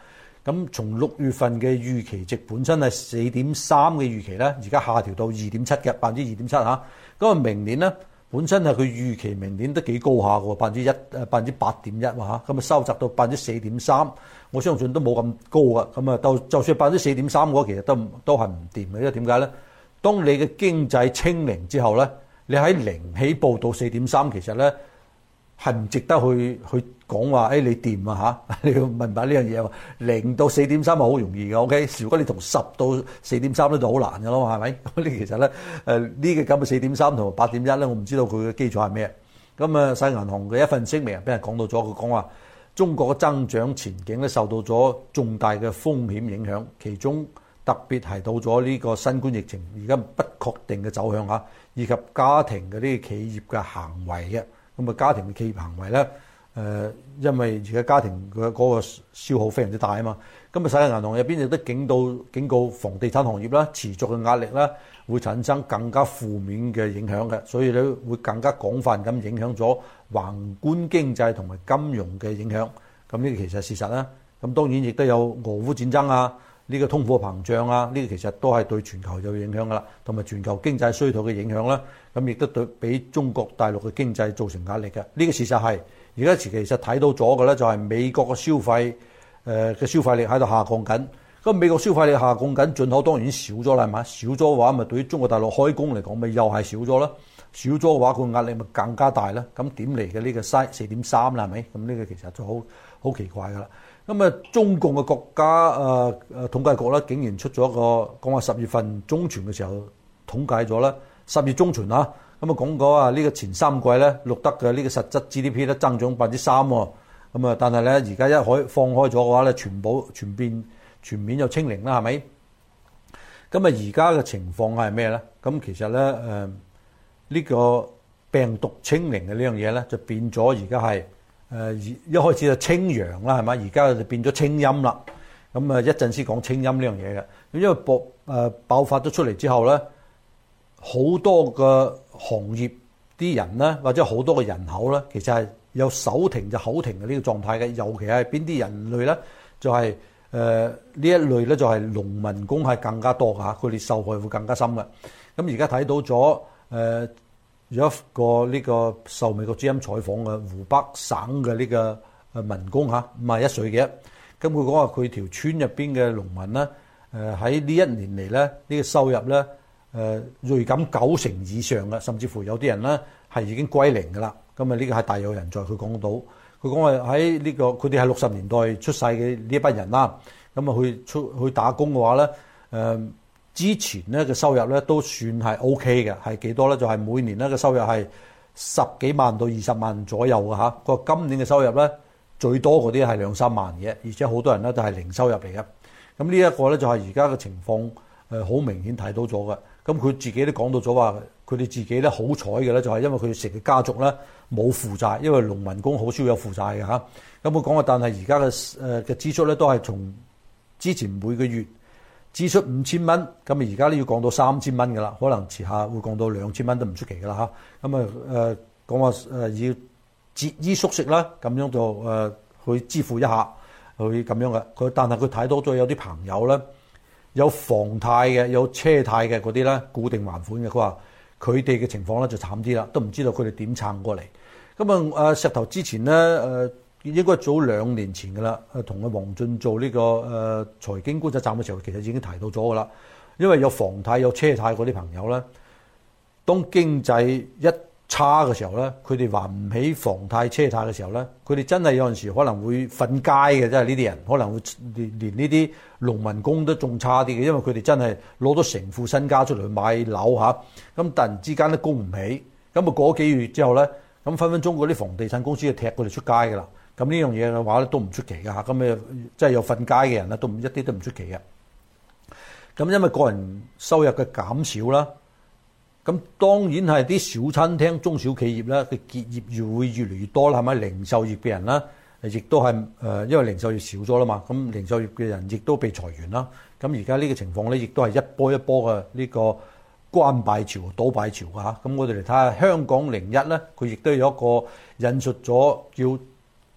咁從六月份嘅預期值本身係四點三嘅預期咧，而家下調到二點七嘅百分之二點七嚇。咁啊，明年咧本身係佢預期明年都幾高下嘅喎，百分之一誒百分之八點一喎嚇。咁啊收窄到百分之四點三，我相信都冇咁高嘅。咁啊，就就算百分之四點三嗰，其實都都係唔掂嘅。因為點解咧？當你嘅經濟清零之後咧，你喺零起步到四點三，其實咧係唔值得去去講話，誒、哎、你掂啊嚇！你要明白呢樣嘢喎，零到四點三係好容易嘅 ，OK？如果你同十到四點三咧就好難嘅咯，係咪？咁呢其實咧誒呢個咁嘅四點三同埋八點一咧，我唔知道佢嘅基礎係咩。咁啊，世銀行嘅一份聲明俾人講到咗，佢講話中國嘅增長前景咧受到咗重大嘅風險影響，其中特別提到咗呢個新冠疫情而家不確定嘅走向嚇，以及家庭嘅呢個企業嘅行為嘅。咁啊，家庭嘅企業行為咧，誒、呃，因為而家家庭嘅嗰個消耗非常之大啊嘛。咁啊，世界銀行入邊亦都警告警告房地產行業啦，持續嘅壓力啦，會產生更加負面嘅影響嘅，所以咧會更加廣泛咁影響咗宏觀經濟同埋金融嘅影響。咁呢個其實係事實啦。咁當然亦都有俄烏戰爭啊，呢、這個通貨膨脹啊，呢、這個其實都係對全球有影響噶啦，同埋全球經濟衰退嘅影響啦。咁亦都對俾中國大陸嘅經濟造成壓力嘅。呢、這個事實係而家其實睇到咗嘅咧，就係美國嘅消費誒嘅消費力喺度下降緊。咁美國消費力下降緊，進口當然少咗啦，係嘛？少咗嘅話，咪對於中國大陸開工嚟講，咪又係少咗啦。少咗嘅話，佢壓力咪更加大啦。咁點嚟嘅呢個四四點三啦，係咪？咁呢個其實就好好奇怪噶啦。咁啊，中共嘅國家誒誒、呃、統計局咧，竟然出咗一個講話十月份中旬嘅時候統計咗啦。十月中旬啊，咁啊講過啊，呢個前三季咧錄得嘅呢個實質 G D P 咧增長百分之三喎。咁啊，但係咧而家一開放開咗嘅話咧，全部全面全面就清零啦，係咪？咁啊，而家嘅情況係咩咧？咁其實咧誒呢個病毒清零嘅呢樣嘢咧，就變咗而家係誒一開始就清陽啦，係咪？而家就變咗清陰啦。咁啊，一陣先講清陰呢樣嘢嘅。咁因為爆誒爆發咗出嚟之後咧，好多嘅行業啲人咧，或者好多嘅人口咧，其實係有手停就口停嘅呢個狀態嘅。尤其係邊啲人類咧，就係誒呢一類咧，就係農民工係更加多㗎嚇，佢哋受害會更加深嘅。咁而家睇到咗誒、呃、有一個呢個受美國之音採訪嘅湖北省嘅呢個誒民工嚇，五十一歲嘅。咁佢講話佢條村入邊嘅農民咧，誒喺呢一年嚟咧，呢、呢個收入咧。誒銳減九成以上嘅，甚至乎有啲人咧係已經歸零㗎啦。咁啊，呢個係大有人在。佢講到，佢講話喺呢個佢哋係六十年代出世嘅呢一班人啦。咁啊，去出去打工嘅話咧，誒、呃、之前咧嘅收入咧都算係 O K 嘅，係幾多咧？就係、是、每年咧嘅收入係十幾萬到二十萬左右嘅嚇。佢話今年嘅收入咧最多嗰啲係兩三萬嘅，而且好多人咧都係零收入嚟嘅。咁呢一個咧就係而家嘅情況，誒好明顯睇到咗嘅。咁佢自己都講到咗話，佢哋自己咧好彩嘅咧，就係因為佢哋成個家族咧冇負債，因為農民工好少有負債嘅嚇。咁佢講話，但係而家嘅誒嘅支出咧都係從之前每個月支出五千蚊，咁啊而家咧要降到三千蚊㗎啦，可能遲下會降到兩千蚊都唔出奇㗎啦嚇。咁啊誒講話誒要節衣縮食啦，咁樣就誒、呃、去支付一下，去咁樣嘅。佢但係佢睇到咗有啲朋友咧。有房貸嘅，有車貸嘅嗰啲咧，固定還款嘅。佢話佢哋嘅情況咧就慘啲啦，都唔知道佢哋點撐過嚟。咁啊，誒石頭之前咧，誒應該早兩年前㗎啦，誒同阿王俊做呢個誒財經觀察站嘅時候，其實已經提到咗㗎啦。因為有房貸、有車貸嗰啲朋友咧，當經濟一差嘅時候咧，佢哋還唔起房貸車貸嘅時候咧，佢哋真係有陣時可能會瞓街嘅，真係呢啲人可能會連連呢啲農民工都仲差啲嘅，因為佢哋真係攞咗成副身家出嚟去買樓嚇，咁突然之間都供唔起，咁啊過幾月之後咧，咁分分鐘嗰啲房地產公司就踢佢哋出街㗎啦。咁呢樣嘢嘅話咧都唔出奇㗎嚇，咁誒即係有瞓街嘅人咧都唔一啲都唔出奇嘅。咁因為個人收入嘅減少啦。咁當然係啲小餐廳、中小企業咧嘅結業越會越嚟越多啦，係咪？零售業嘅人啦，亦都係誒，因為零售業少咗啦嘛，咁零售業嘅人亦都被裁員啦。咁而家呢個情況咧，亦都係一波一波嘅呢個關閉潮、倒閉潮㗎嚇。咁我哋嚟睇下香港零一咧，佢亦都有一個引述咗叫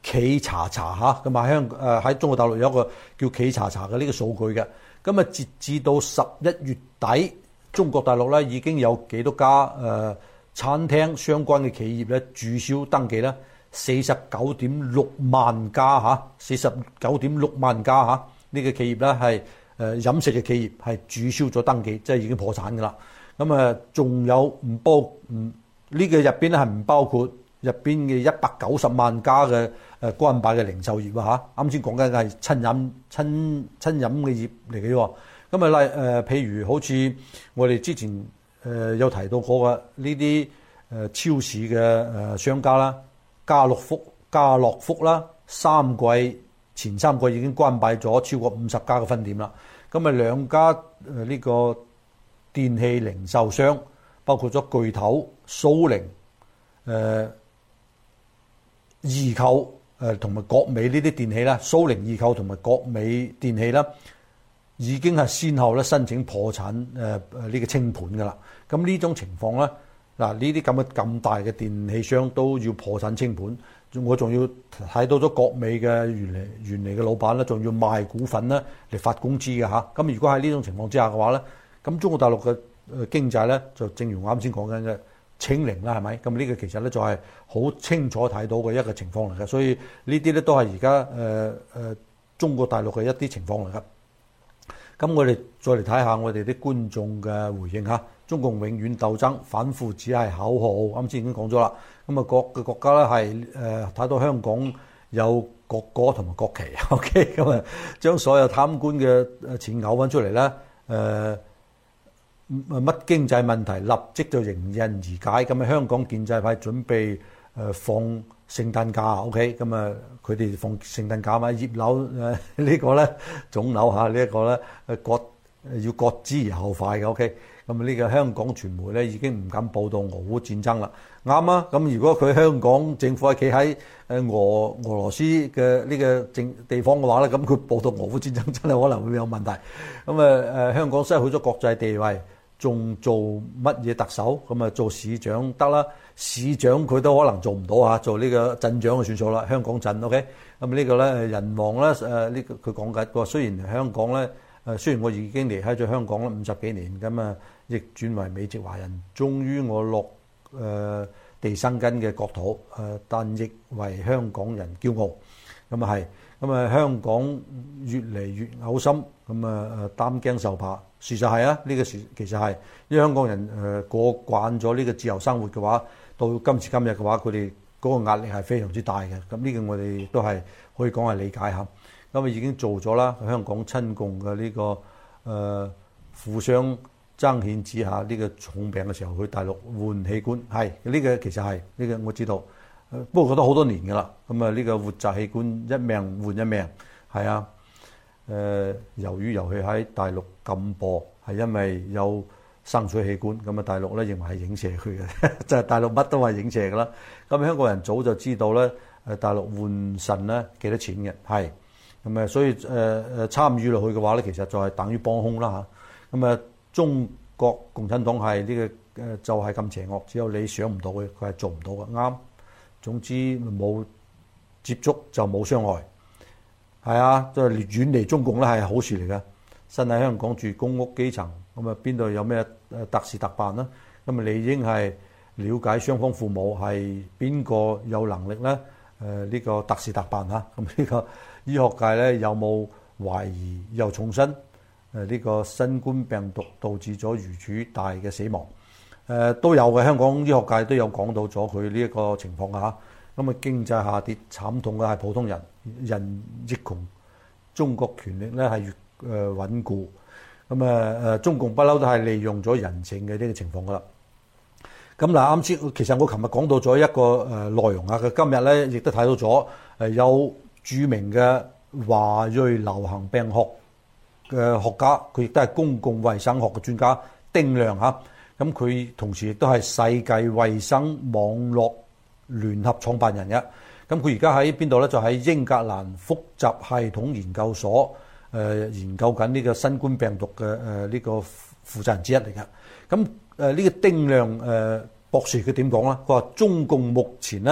企查查嚇，咁啊香誒喺中國大陸有一個叫企查查嘅呢個數據嘅。咁啊截至到十一月底，中國大陸咧已經有幾多家誒、呃、餐廳相關嘅企業咧註銷登記咧？四十九點六萬家嚇，四十九點六萬家嚇，呢、這個企業咧係誒飲食嘅企業係註銷咗登記，即係已經破產㗎啦。咁啊，仲有唔包唔呢個入邊咧係唔包括入邊嘅一百九十萬家嘅誒關閉嘅零售業啊嚇。啱先講緊係親飲親親飲嘅業嚟嘅喎。咁啊例誒，譬如好似我哋之前誒、呃、有提到過嘅呢啲誒超市嘅誒商家啦。家樂福、家樂福啦，三季前三季已經關閉咗超過五十家嘅分店啦。咁啊，兩家誒呢個電器零售商，包括咗巨頭、蘇寧、誒易購誒同埋國美呢啲電器啦，蘇寧、易購同埋國美電器啦，已經係先後咧申請破產誒誒呢個清盤㗎啦。咁呢種情況咧。嗱，呢啲咁嘅咁大嘅電器商都要破產清盤，我仲要睇到咗國美嘅原嚟原嚟嘅老闆咧，仲要賣股份咧嚟發工資嘅嚇。咁如果喺呢種情況之下嘅話咧，咁中國大陸嘅誒經濟咧就正如我啱先講緊嘅清零啦，係咪？咁呢個其實咧就係好清楚睇到嘅一個情況嚟嘅，所以呢啲咧都係而家誒誒中國大陸嘅一啲情況嚟嘅。咁我哋再嚟睇下我哋啲觀眾嘅回應嚇。中共永遠鬥爭，反腐只係口號。啱先已經講咗啦。咁啊，各個國家咧係誒睇到香港有國歌同埋國旗 ，OK， 咁啊，將所有貪官嘅錢嘔翻出嚟咧，誒、呃、乜經濟問題立即就迎刃而解。咁啊，香港建制派準備誒放聖誕假 ，OK， 咁啊，佢哋放聖誕假嘛？葉劉誒呢個咧，腫瘤嚇呢一個咧，誒割要割之而後快嘅 ，OK。咁啊！呢個香港傳媒咧已經唔敢報導俄烏戰爭啦，啱啊！咁如果佢香港政府係企喺誒俄俄羅斯嘅呢個政地方嘅話咧，咁佢報導俄烏戰爭真係可能會有問題。咁啊誒，香港失去咗國際地位，仲做乜嘢特首？咁啊做市長得啦，市長佢都可能做唔到啊，做呢個鎮長就算數啦。香港鎮 OK，咁呢個咧人亡咧誒呢個佢講緊個，雖然香港咧誒雖然我已經離開咗香港啦五十幾年咁啊。亦轉為美籍華人，終於我落誒、呃、地生根嘅國土，誒、呃、但亦為香港人驕傲。咁啊係，咁啊香港越嚟越嘔心，咁啊誒擔驚受怕。事實係啊，呢、這個事其實係，因為香港人誒、呃、過慣咗呢個自由生活嘅話，到今時今日嘅話，佢哋嗰個壓力係非常之大嘅。咁呢個我哋都係可以講係理解下。咁啊已經做咗啦，香港親共嘅呢、這個誒、呃、互相爭顯之下呢個重病嘅時候去大陸換器官，係呢、這個其實係呢、這個我知道，不過覺得好多年㗎啦。咁啊呢個活摘器官一命換一命，係啊。誒、呃，由於遊戲喺大陸禁播，係因為有生水器官，咁啊大陸咧認為係影射佢嘅，就係大陸乜都係影射㗎啦。咁香港人早就知道咧，誒大陸換腎咧幾多錢嘅，係咁啊，所以誒誒、呃、參與落去嘅話咧，其實就係等於幫兇啦嚇。咁啊。中國共產黨係呢、這個誒就係咁邪惡，只有你想唔到嘅，佢係做唔到嘅。啱，總之冇接觸就冇傷害，係啊，即係遠離中共咧係好事嚟嘅。身喺香港住公屋基層，咁啊邊度有咩誒特事特辦啦？咁啊理應係了解雙方父母係邊個有能力咧？誒、這、呢個特事特辦嚇。咁呢個醫學界咧有冇懷疑又重申？誒、這、呢個新冠病毒導致咗如此大嘅死亡，誒、呃、都有嘅。香港醫學界都有講到咗佢呢一個情況㗎嚇。咁啊經濟下跌，慘痛嘅係普通人，人亦窮。中國權力咧係越誒、呃、穩固，咁啊誒中共不嬲都係利用咗人性嘅呢個情況㗎啦。咁嗱啱先，其實我琴日講到咗一個誒內容啊，佢今日咧亦都睇到咗誒有著名嘅華裔流行病學嘅學家，佢亦都係公共衛生學嘅專家丁亮嚇，咁佢同時亦都係世界衛生網絡聯合創辦人嘅，咁佢而家喺邊度咧？就喺英格蘭複雜系統研究所誒研究緊呢個新冠病毒嘅誒呢個負責人之一嚟嘅。咁誒呢個丁亮誒博士佢點講咧？佢話中共目前咧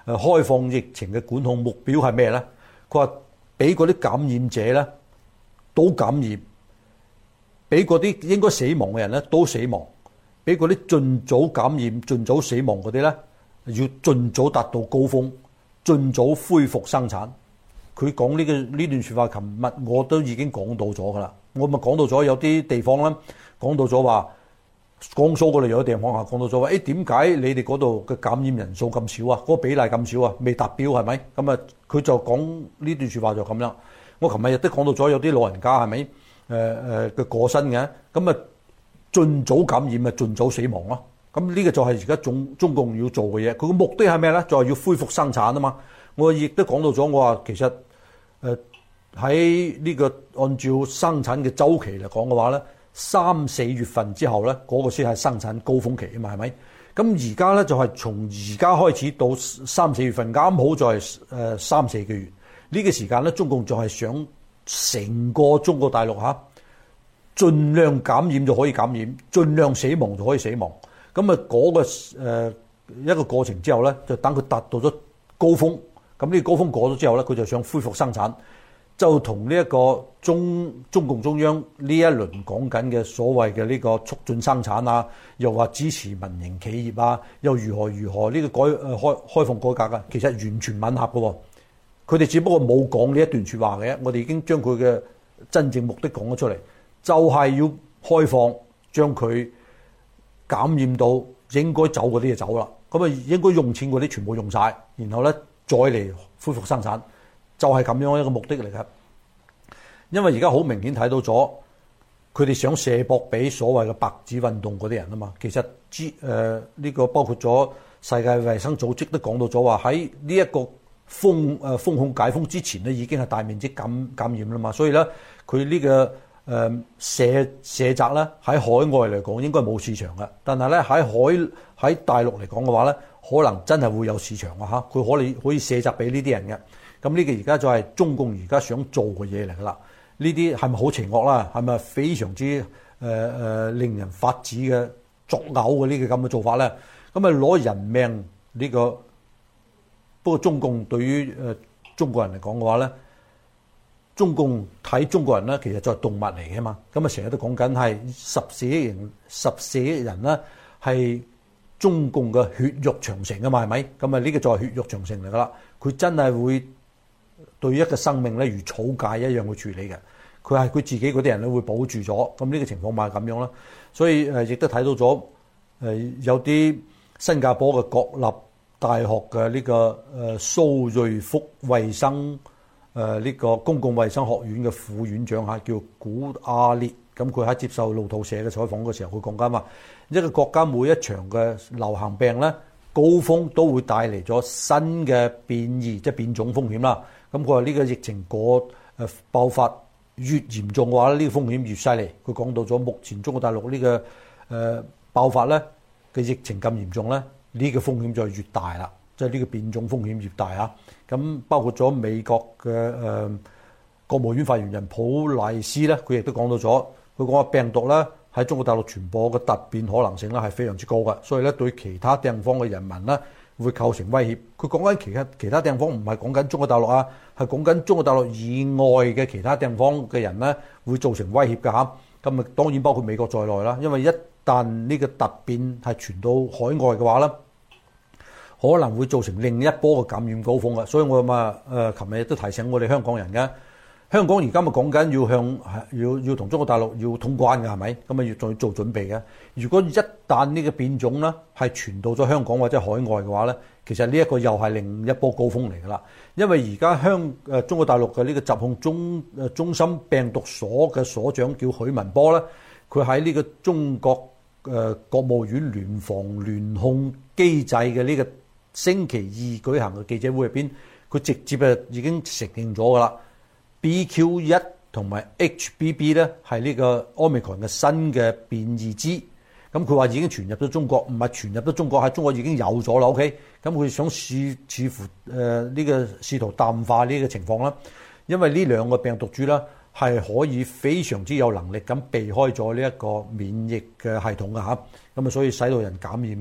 誒開放疫情嘅管控目標係咩咧？佢話俾嗰啲感染者咧都感染，俾嗰啲應該死亡嘅人咧都死亡，俾嗰啲盡早感染、盡早死亡嗰啲咧要盡早達到高峰，盡早恢復生產。佢講呢個呢段説話，琴日我都已經講到咗噶啦。我咪講到咗有啲地方咧，講到咗話江蘇嗰度有啲地方下講到咗話，誒點解你哋嗰度嘅感染人數咁少啊？嗰個比例咁少啊？未達標係咪？咁啊，佢就講呢段説話就咁樣。我琴日亦都講到咗有啲老人家係咪？誒誒嘅過身嘅，咁啊盡早感染啊，盡早死亡咯。咁呢個就係而家中中共要做嘅嘢。佢嘅目的係咩咧？就係要恢復生產啊嘛。我亦都講到咗，我話其實誒喺呢個按照生產嘅週期嚟講嘅話咧，三四月份之後咧，嗰、那個先係生產高峰期啊嘛，係咪？咁而家咧就係從而家開始到三四月份，啱好就係誒三四個月呢、這個時間咧，中共就係想成個中國大陸嚇，盡量感染就可以感染，盡量死亡就可以死亡。咁啊嗰個誒、呃、一個過程之後咧，就等佢達到咗高峰。咁呢個高峰過咗之後咧，佢就想恢復生產，就同呢一個中中共中央呢一輪講緊嘅所謂嘅呢個促進生產啊，又話支持民營企業啊，又如何如何呢個改誒開開放改革啊，其實完全吻合嘅。佢哋只不過冇講呢一段説話嘅，我哋已經將佢嘅真正目的講咗出嚟，就係要開放，將佢感染到應該走嗰啲就走啦，咁啊應該用錢嗰啲全部用晒，然後咧，再嚟恢復生產，就係咁樣一個目的嚟嘅。因為而家好明顯睇到咗，佢哋想卸膊俾所謂嘅白紙運動嗰啲人啊嘛。其實之誒呢個包括咗世界衛生組織都講到咗話，喺呢一個封誒封控解封之前咧，已經係大面積感感染啦嘛。所以咧，佢呢個誒卸卸責咧喺海外嚟講應該冇市場嘅，但係咧喺海喺大陸嚟講嘅話咧，可能真係會有市場啊！嚇，佢可以可以卸責俾呢啲人嘅。咁呢個而家就係中共而家想做嘅嘢嚟噶啦。呢啲係咪好邪惡啦？係咪非常之誒誒、呃、令人發指嘅作嘔嘅呢個咁嘅做法咧？咁啊攞人命呢個，不過中共對於誒中國人嚟講嘅話咧，中共睇中國人咧，其實就係動物嚟嘅嘛。咁啊成日都講緊係十四億人，十四億人咧係中共嘅血肉長城啊嘛，係咪？咁啊呢個就係血肉長城嚟噶啦。佢真係會對一個生命咧如草芥一樣去處理嘅。佢係佢自己嗰啲人咧會保住咗。咁呢個情況咪係咁樣啦。所以誒亦都睇到咗誒有啲新加坡嘅國立大學嘅呢個誒蘇瑞福衛生誒呢個公共衛生學院嘅副院長嚇叫古阿列。咁佢喺接受路透社嘅採訪嘅時候，佢講緊話一個國家每一場嘅流行病咧高峰都會帶嚟咗新嘅變異，即係變種風險啦。咁佢話呢個疫情過誒爆發越嚴重嘅話咧，呢個風險越犀利。佢講到咗目前中國大陸呢個誒爆發咧嘅疫情咁嚴重咧，呢個風險就越大啦，即係呢個變種風險越大啊。咁包括咗美國嘅誒國務院發言人普賴斯咧，佢亦都講到咗。佢講話病毒咧喺中國大陸傳播嘅突變可能性咧係非常之高嘅，所以咧對其他地方嘅人民咧會構成威脅。佢講緊其他其他地方唔係講緊中國大陸啊，係講緊中國大陸以外嘅其他地方嘅人咧會造成威脅㗎嚇。咁啊當然包括美國在內啦，因為一旦呢個突變係傳到海外嘅話咧，可能會造成另一波嘅感染高峰嘅。所以我嘛誒，琴日亦都提醒我哋香港人嘅。香港而家咪講緊要向要要同中國大陸要通關嘅係咪？咁啊要再做準備嘅。如果一旦呢個變種咧係傳到咗香港或者海外嘅話咧，其實呢一個又係另一波高峰嚟㗎啦。因為而家香誒中國大陸嘅呢個疾控中誒中心病毒所嘅所長叫許文波咧，佢喺呢個中國誒國務院聯防聯控機制嘅呢個星期二舉行嘅記者會入邊，佢直接誒已經承認咗㗎啦。B Q 一同埋 H B B 咧係呢個 Omicron 嘅新嘅變異株，咁佢話已經傳入咗中國，唔係傳入咗中國，喺中國已經有咗啦。OK，咁佢想試似乎誒呢、呃這個試圖淡化呢個情況啦，因為呢兩個病毒株咧係可以非常之有能力咁避開咗呢一個免疫嘅系統嘅嚇，咁啊所以使到人感染嘅。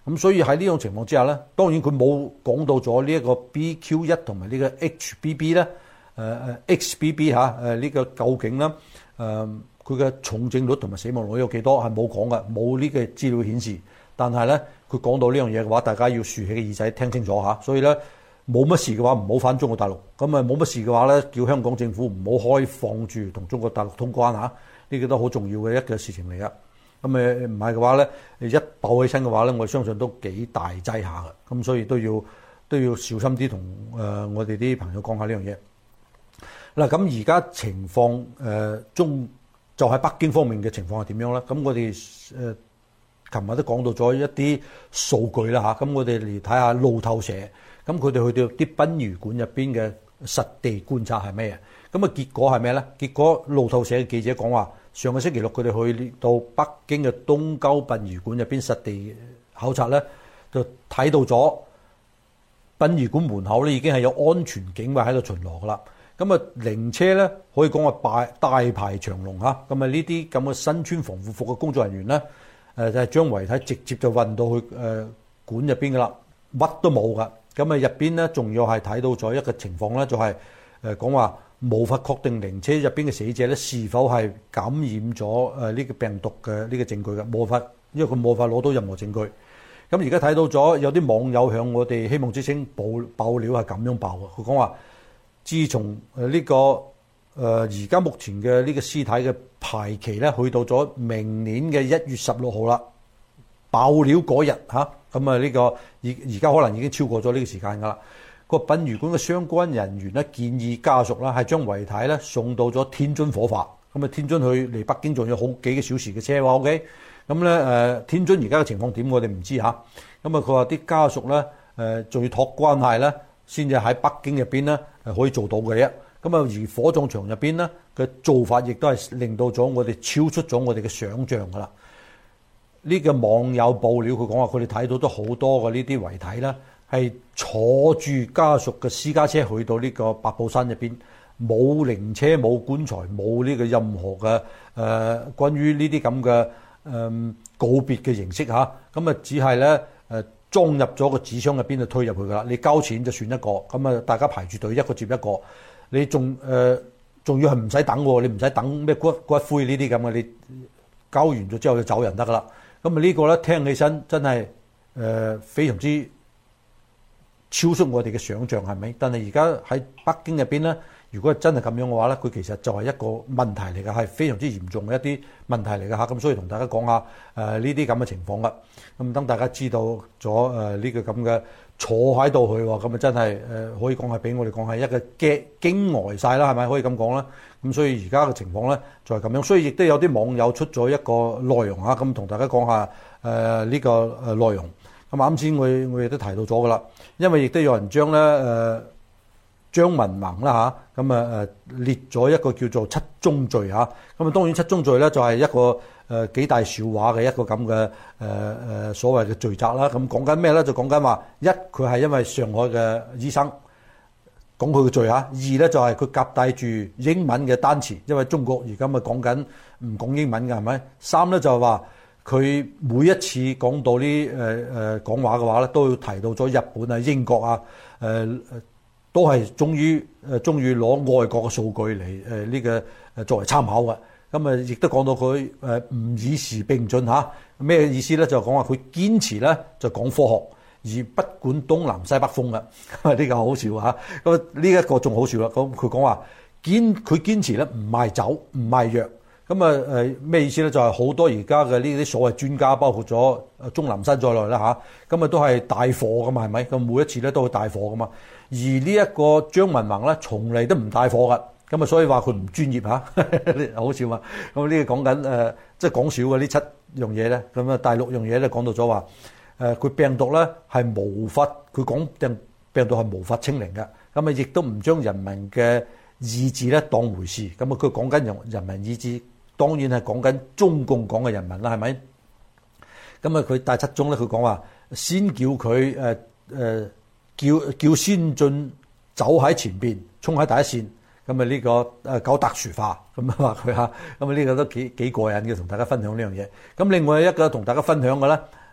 咁所以喺呢種情況之下咧，當然佢冇講到咗呢一個 B Q 一 同埋呢個 H B B 咧，誒誒 X B B 嚇誒呢個究竟咧誒佢嘅重症率同埋死亡率有幾多係冇講嘅，冇呢個資料顯示。但係咧，佢講到呢樣嘢嘅話，大家要豎起個耳仔聽清楚嚇。所以咧，冇乜事嘅話，唔好返中國大陸。咁啊，冇乜事嘅話咧，叫香港政府唔好開放住同中國大陸通關嚇。呢個都好重要嘅一個事情嚟噶。咁誒唔係嘅話咧，一爆起身嘅話咧，我相信都幾大劑下嘅。咁所以都要都要小心啲同誒我哋啲朋友講下呢樣嘢。嗱，咁而家情況誒、呃、中就喺北京方面嘅情況係點樣咧？咁我哋誒琴日都講到咗一啲數據啦嚇。咁我哋嚟睇下路透社，咁佢哋去到啲殯儀館入邊嘅實地觀察係咩嘢？咁啊結果係咩咧？結果路透社嘅記者講話，上個星期六佢哋去到北京嘅東郊殯儀館入邊實地考察咧，就睇到咗殯儀館門口咧已經係有安全警衛喺度巡邏噶啦。咁啊靈車咧可以講話大大排長龍嚇。咁啊呢啲咁嘅身穿防護服嘅工作人員咧，誒就係將遺體直接就運到去誒館入邊噶啦，乜都冇噶。咁啊入邊咧仲要係睇到咗一個情況咧，就係誒講話無法確定靈車入邊嘅死者咧是否係感染咗誒呢個病毒嘅呢個證據嘅，冇法，因為佢冇法攞到任何證據。咁而家睇到咗有啲網友向我哋希望之聲爆爆料係咁樣爆嘅，佢講話自從誒呢個誒而家目前嘅呢個屍體嘅排期咧，去到咗明年嘅一月十六號啦，爆料嗰日嚇，咁啊呢個而而家可能已經超過咗呢個時間噶啦。個殯儀館嘅相關人員咧建議家屬啦係將遺體咧送到咗天津火化。咁啊天津去嚟北京仲有好幾個小時嘅車喎 ，OK。咁咧誒天津而家嘅情況點我哋唔知嚇。咁啊佢話啲家屬咧誒仲要託關係咧，先至喺北京入邊咧係可以做到嘅啫。咁啊而火葬場入邊咧嘅做法亦都係令到咗我哋超出咗我哋嘅想像噶啦。呢個網友報料佢講話佢哋睇到都好多嘅呢啲遺體啦。係坐住家屬嘅私家車去到呢個八寶山入邊，冇靈車、冇棺材、冇呢個任何嘅誒、呃、關於呢啲咁嘅誒告別嘅形式嚇，咁啊只係咧誒裝入咗個紙箱入邊就推入去噶啦，你交錢就算一個，咁啊大家排住隊一個接一個，你仲誒仲要係唔使等喎，你唔使等咩骨骨灰呢啲咁嘅，你交完咗之後就走人得噶啦，咁啊呢個咧聽起身真係誒、呃、非常之超出我哋嘅想像係咪？但係而家喺北京入邊咧，如果真係咁樣嘅話咧，佢其實就係一個問題嚟嘅，係非常之嚴重嘅一啲問題嚟嘅嚇。咁所以同大家講下誒呢啲咁嘅情況啦。咁等大家知道咗誒呢個咁嘅坐喺度去喎，咁啊真係誒、呃、可以講係俾我哋講係一個驚驚呆晒啦，係咪可以咁講啦？咁所以而家嘅情況咧就係咁樣，所以亦都有啲網友出咗一個內容嚇，咁同大家講下誒呢、呃這個誒內容。咁啱先我我亦都提到咗噶啦，因為亦都有人將咧誒張文宏啦嚇，咁啊誒列咗一個叫做七宗罪嚇，咁啊當然七宗罪咧就係一個誒幾大笑話嘅一個咁嘅誒誒所謂嘅罪責啦。咁講緊咩咧？就講緊話一佢係因為上海嘅醫生講佢嘅罪嚇，二咧就係佢夾帶住英文嘅單詞，因為中國而家咪講緊唔講英文嘅係咪？三咧就係話。佢每一次講到呢誒誒講話嘅話咧，都要提到咗日本啊、英國啊，誒、呃、都係終於誒終於攞外國嘅數據嚟誒呢個誒作為參考嘅。咁啊，亦都講到佢誒唔與時並進嚇。咩、啊、意思咧？就講話佢堅持咧就講科學，而不管東南西北風嘅。呢個好笑嚇。咁呢一個仲好笑啦。咁佢講話堅佢堅持咧唔賣酒唔賣藥。咁啊誒咩意思咧？就係、是、好多而家嘅呢啲所謂專家，包括咗鍾南山在內啦嚇，咁啊都係帶貨噶嘛，係咪？咁每一次咧都會帶貨噶嘛。而呢一個張文宏咧，從嚟都唔帶貨噶，咁啊所以話佢唔專業嚇，好笑嘛。咁呢個講緊誒，即係講少嘅呢七樣嘢咧。咁啊第六樣嘢咧講到咗話誒，佢病毒咧係無法，佢講病病毒係無法清零嘅。咁啊亦都唔將人民嘅意志咧當回事。咁啊佢講緊人人民意志。當然係講緊中共講嘅人民啦，係咪？咁啊，佢第七宗咧，佢講話先叫佢誒誒叫叫先進走喺前邊，衝喺第一線。咁啊，呢個誒搞特殊化，咁啊話佢嚇。咁啊，呢個都幾幾過癮嘅，同大家分享呢樣嘢。咁另外一個同大家分享嘅咧，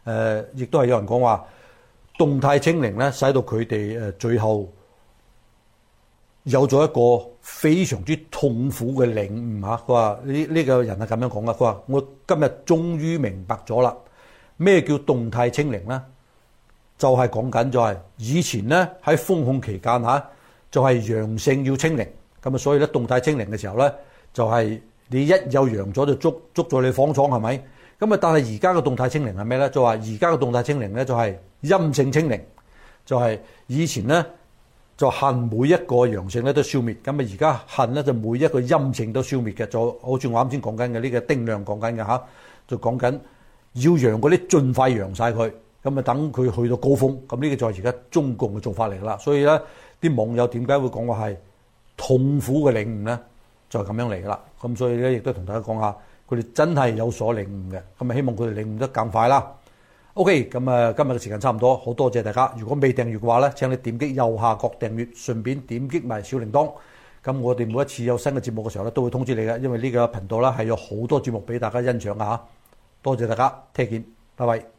誒，亦都係有人講話動態清零咧，使到佢哋誒最後有咗一個非常之痛苦嘅領悟嚇。佢話呢呢個人係咁樣講嘅，佢話我今日終於明白咗啦，咩叫動態清零咧？就係講緊就係以前咧喺封控期間嚇，就係陽性要清零，咁啊所以咧動態清零嘅時候咧，就係你一有陽咗就捉捉咗你房廠係咪？咁啊但係而家嘅動態清零係咩咧？就話而家嘅動態清零咧就係陰性清零，就係以前咧就恨每一個陽性咧都消滅，咁啊而家恨咧就每一個陰性都消滅嘅，就好似我啱先講緊嘅呢個丁亮講緊嘅嚇，就講緊要陽嗰啲盡快陽晒佢。咁啊，等佢去到高峰，咁呢個就係而家中共嘅做法嚟啦。所以咧，啲網友點解會講話係痛苦嘅領悟咧？就係咁樣嚟噶啦。咁所以咧，亦都同大家講下，佢哋真係有所領悟嘅。咁啊，希望佢哋領悟得更快啦。OK，咁啊，今日嘅時間差唔多，好多謝大家。如果未訂閱嘅話咧，請你點擊右下角訂閱，順便點擊埋小鈴鐺。咁我哋每一次有新嘅節目嘅時候咧，都會通知你嘅，因為呢個頻道咧係有好多節目俾大家欣賞㗎嚇。多謝大家，聽見，拜拜。